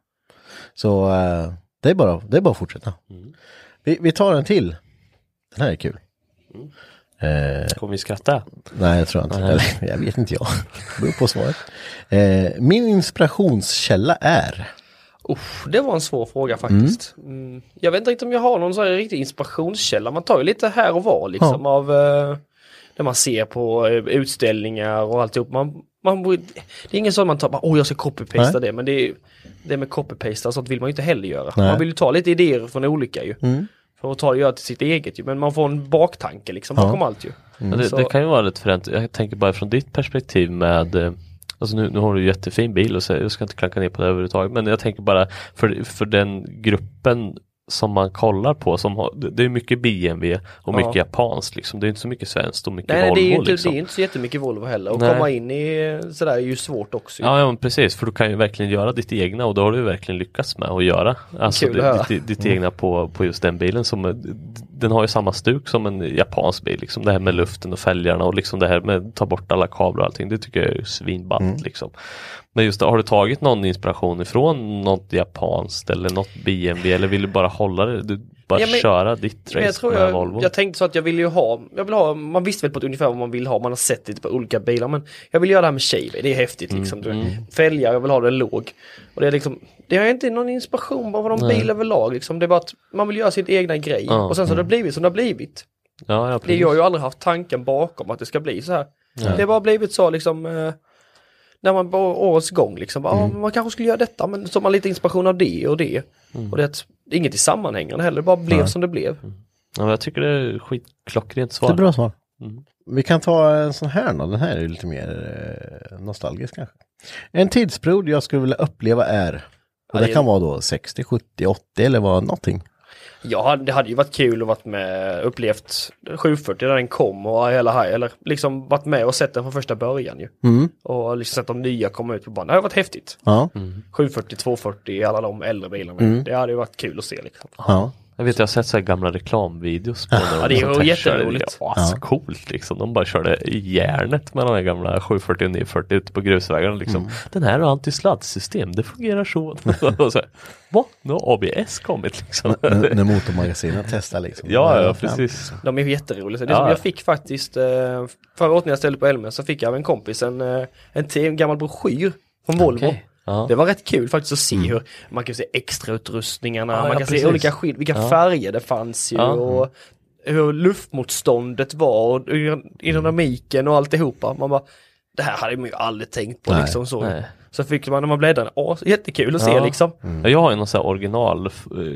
Så uh, det, är bara, det är bara att fortsätta. Mm. Vi, vi tar en till. Den här är kul. Mm. Eh, Kommer vi skratta? Nej, jag tror inte. Eller, jag vet inte jag. Det beror på svaret. Eh, min inspirationskälla är... Uff, det var en svår fråga faktiskt. Mm. Mm. Jag vet inte riktigt om jag har någon sån här riktig inspirationskälla. Man tar ju lite här och var liksom ja. av uh, när man ser på uh, utställningar och alltihop. Man, man, det är ingen sån man tar, åh oh, jag ska copy-pasta det. Men det, är, det med copy-pasta sånt vill man ju inte heller göra. Nej. Man vill ju ta lite idéer från olika ju. Mm. För att ta det och göra till sitt eget ju. Men man får en baktanke liksom bakom ja. allt ju. Mm. Det, det kan ju vara lite förändrat. Jag tänker bara från ditt perspektiv med... Alltså nu, nu har du en jättefin bil och så, jag ska inte klanka ner på det överhuvudtaget, men jag tänker bara för, för den gruppen som man kollar på, som har, det är mycket B M W och mycket ja. japanskt liksom, det är inte så mycket svenskt och mycket nej, Volvo. Nej, det är, inte, liksom. det är inte så jättemycket Volvo heller, och nej. komma in i sådär är ju svårt också. Ja, ja, men precis, för du kan ju verkligen göra ditt egna och då har du verkligen lyckats med att göra. Alltså Kul, det, ditt, ditt egna på, på just den bilen som, den har ju samma stuk som en japansk bil, liksom det här med luften och fälgarna och liksom det här med att ta bort alla kablar och allting, det tycker jag är svinballt mm. liksom. Men just det, har du tagit någon inspiration ifrån något japanskt eller något B M W eller vill du bara hålla det, du bara ja, men, köra ditt race jag tror med jag, Volvo? Jag tänkte så att jag vill ju ha, jag vill ha, man visste väl på ett ungefär vad man vill ha, man har sett det på olika bilar, men jag vill göra det här med shave, det är häftigt liksom, mm, mm. fälgar, jag vill ha det låg och det är liksom, det har inte någon inspiration av någon bil överlag liksom, det är bara att man vill göra sin egna grej mm, och sen så har det blivit som det har blivit. Ja, ja, det jag har ju aldrig haft tanken bakom att det ska bli så här. Ja. Det har bara blivit så liksom eh, när man på årets gång liksom, bara, mm. ah, man kanske skulle göra detta, men så har man lite inspiration av det och det. Mm. Och det är ett, inget i sammanhängande heller, det bara blev ja. som det blev. Mm. Ja, jag tycker det är skitklockrent svar. Det är bra svar. Mm. Vi kan ta en sån här då, den här är lite mer eh, nostalgisk kanske. En tidsperiod jag skulle vilja uppleva är, och det, det kan vara då sextio, sjuttio, åttio eller vad någonting. Ja, det hade ju varit kul att varit med, upplevt sjuhundrafyrtio när den kom och hela här, eller liksom varit med och sett den från första början ju. Mm. Och liksom sett de nya komma ut på banan. Det hade varit häftigt. Ja. Mm. sjuhundrafyrtio, tvåhundrafyrtio, alla de äldre bilarna. Mm. Det hade ju varit kul att se liksom. Ja. Jag vet, jag har sett så här gamla reklamvideos på ja, det är ju jätteroligt. Ja, så coolt liksom. De bara körde i järnet med de här gamla sjuhundrafyrtio och niohundrafyrtio ute på grusvägarna liksom. Mm. Den här har antisladdsystem, det fungerar så. Och så här, va? Nu har A B S kommit liksom. N- när motormagasinet testar liksom. Ja, ja, precis. De är ju jätteroliga. Det ja. som jag fick faktiskt, förra året när jag ställde på Elmen så fick jag av en kompis en, en, en gammal broschyr från Volvo. Okay. Ja. Det var rätt kul faktiskt att se mm. hur man kan se extrautrustningarna, ja, man kan ja, se precis. olika skid, vilka ja. färger det fanns ju ja. och hur luftmotståndet var och aerodynamiken och alltihopa. Man bara, det här hade man ju aldrig tänkt på. Nej. liksom så. Nej. Så fick man när man bläddrade, åh, jättekul att ja. se liksom. Mm. Jag har ju någon sån här original,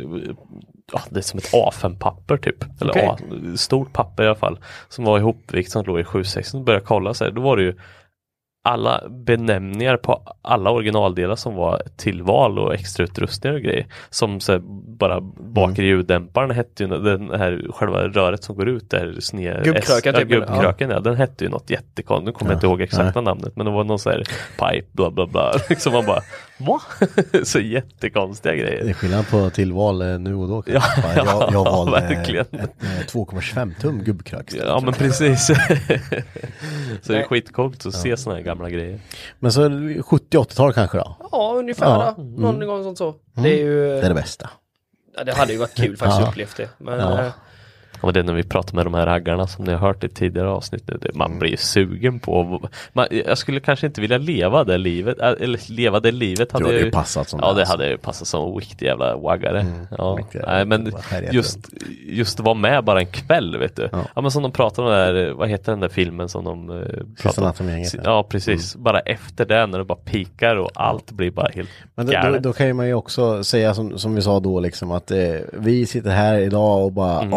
ja, det är som ett A fem-papper typ. Eller okay. A, stort papper i alla fall. Som var ihopvikt som låg i sju sexton och började kolla så här, då var det ju alla benämningar på alla originaldelar som var tillval och extra utrustningar och grejer. Som så här, bara bakre ljuddämparen hette ju den här själva röret som går ut där sned gubbkröken, äh, gubbkröken ja. ja, den hette ju något jättekonstigt. Nu kommer ja. jag inte ihåg exakta ja. namnet, men det var någon så här pipe bla bla bla liksom man bara va? Så jättekonstiga grejer. Det är skillnad på tillval nu och då. Ja, jag, jag, jag valde verkligen. ett, ett två komma tjugofem tum gubbkrök. Ja, men precis. Så det är skitcoolt att se såna här gamla grejer. Men så sjuttio-åttiotal kanske då? Ja, ungefär ja. Mm. Någon gång sånt så. Mm. Det är ju... Det är det bästa. Ja, det hade ju varit kul faktiskt att uppleva det. Men... Ja. Äh... Och det är när vi pratar med de här raggarna som ni har hört i tidigare avsnitt nu. Det, man blir ju sugen på... Man, jag skulle kanske inte vilja leva det livet. Eller leva det livet. Hade det hade ju ju passat som Ja, det hade ju passat som riktig jävla waggare. Mm, ja. Nej, men just, just att vara med bara en kväll, vet du. Ja, ja men som de pratar om där, vad heter den där filmen som de uh, pratar om? Ja, precis. Mm. Bara efter det, när det bara pikar och allt blir bara helt Men då, då, då kan ju man ju också säga som, som vi sa då liksom att eh, vi sitter här idag och bara, mm. åh, där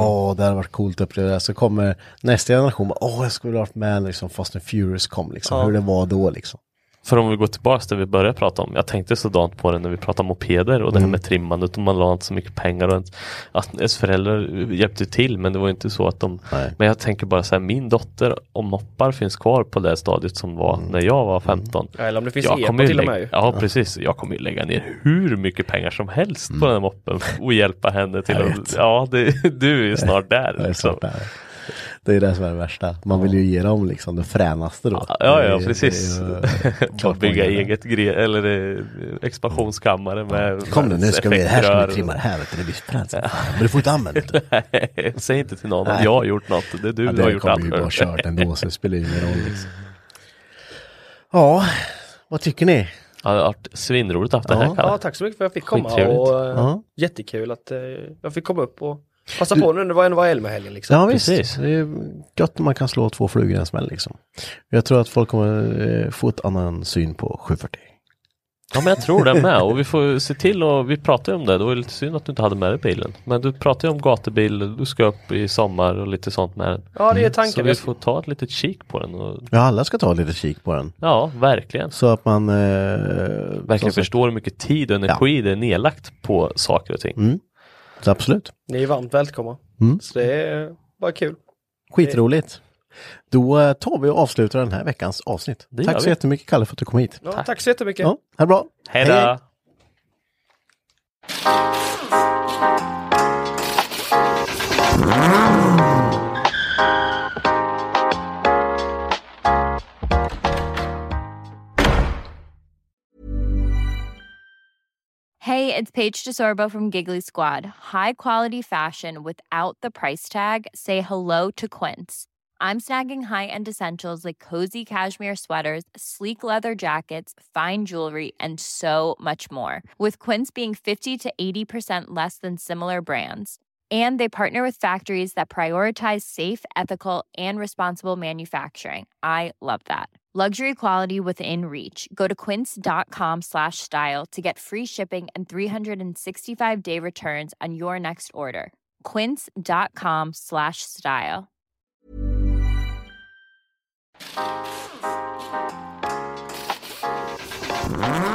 hade varit coolt att uppleva det. Så kommer nästa generation, åh oh, jag skulle ha varit med liksom Fast and Furious kom liksom, ja. hur det var då liksom. För om vi går tillbaka till det vi började prata om. Jag tänkte sådant på det när vi pratade om mopeder och mm. det här med trimmandet. Och man la inte så mycket pengar. Och att ens föräldrar hjälpte till. Men det var inte så att de... Nej. Men jag tänker bara så här. Min dotter och moppar finns kvar på det stadiet som var mm. när jag var femton. Ja, eller om det finns e-på till och med. Ja, precis. Jag kommer ju lägga ner hur mycket pengar som helst mm. på den här moppen. Och hjälpa henne till att... Ja, det, du är ju snart där. Jag är liksom. snart där. Det är det som är det värsta. Man vill ju ge dem liksom det fränaste då. Ja, ja, precis. Kan bygga eget gre- eller det, expansionskammare med kom nu, nu ska vi, här ska vi trimma det här, vet du, det blir fränt. Men du får inte använda det. Säg inte till någon att jag har gjort något. Det är du ja, har gjort allt. Det kommer ju bara kört ändå, så det spelar ju ingen roll liksom. Ja, vad tycker ni? Ja, det har varit svinroligt att det här. Ja. ja, tack så mycket för att jag fick komma. Och, ja. Jättekul att eh, jag fick komma upp och passa på nu, det var en var Elmer-helgen liksom. Ja visst, precis. Det är gott om man kan slå två flugor i en smäll liksom. Jag tror att folk kommer eh, få ett annan syn på sjuhundrafyrtio. Ja, men jag tror det med. Och vi får se till, och vi pratade om det. Det var lite synd att du inte hade med dig bilen. Men du pratade ju om gatubil, du ska upp i sommar och lite sånt med den. Ja, det är tanken. Så vi får ta ett litet kik på den. Och... Ja, alla ska ta ett litet kik på den. Ja, verkligen. Så att man... Eh, verkligen förstår hur mycket tid och energi ja. det är nedlagt på saker och ting. Mm. Så absolut. Ni är varmt välkomna. Mm. Så det är bara kul. Skitroligt. Då tar vi och avslutar den här veckans avsnitt. Det tack så jättemycket, Kalle, för att du kom hit. Ja, tack. tack så jättemycket. Ja, ha det bra. Hej då. Hej. Hey, it's Paige DeSorbo from Giggly Squad. High quality fashion without the price tag. Say hello to Quince. I'm snagging high-end essentials like cozy cashmere sweaters, sleek leather jackets, fine jewelry, and so much more. With Quince being fifty to eighty percent less than similar brands. And they partner with factories that prioritize safe, ethical, and responsible manufacturing. I love that. Luxury quality within reach. Go to quince.com slash style to get free shipping and three sixty-five day returns on your next order. Quince.com slash style. Mm-hmm.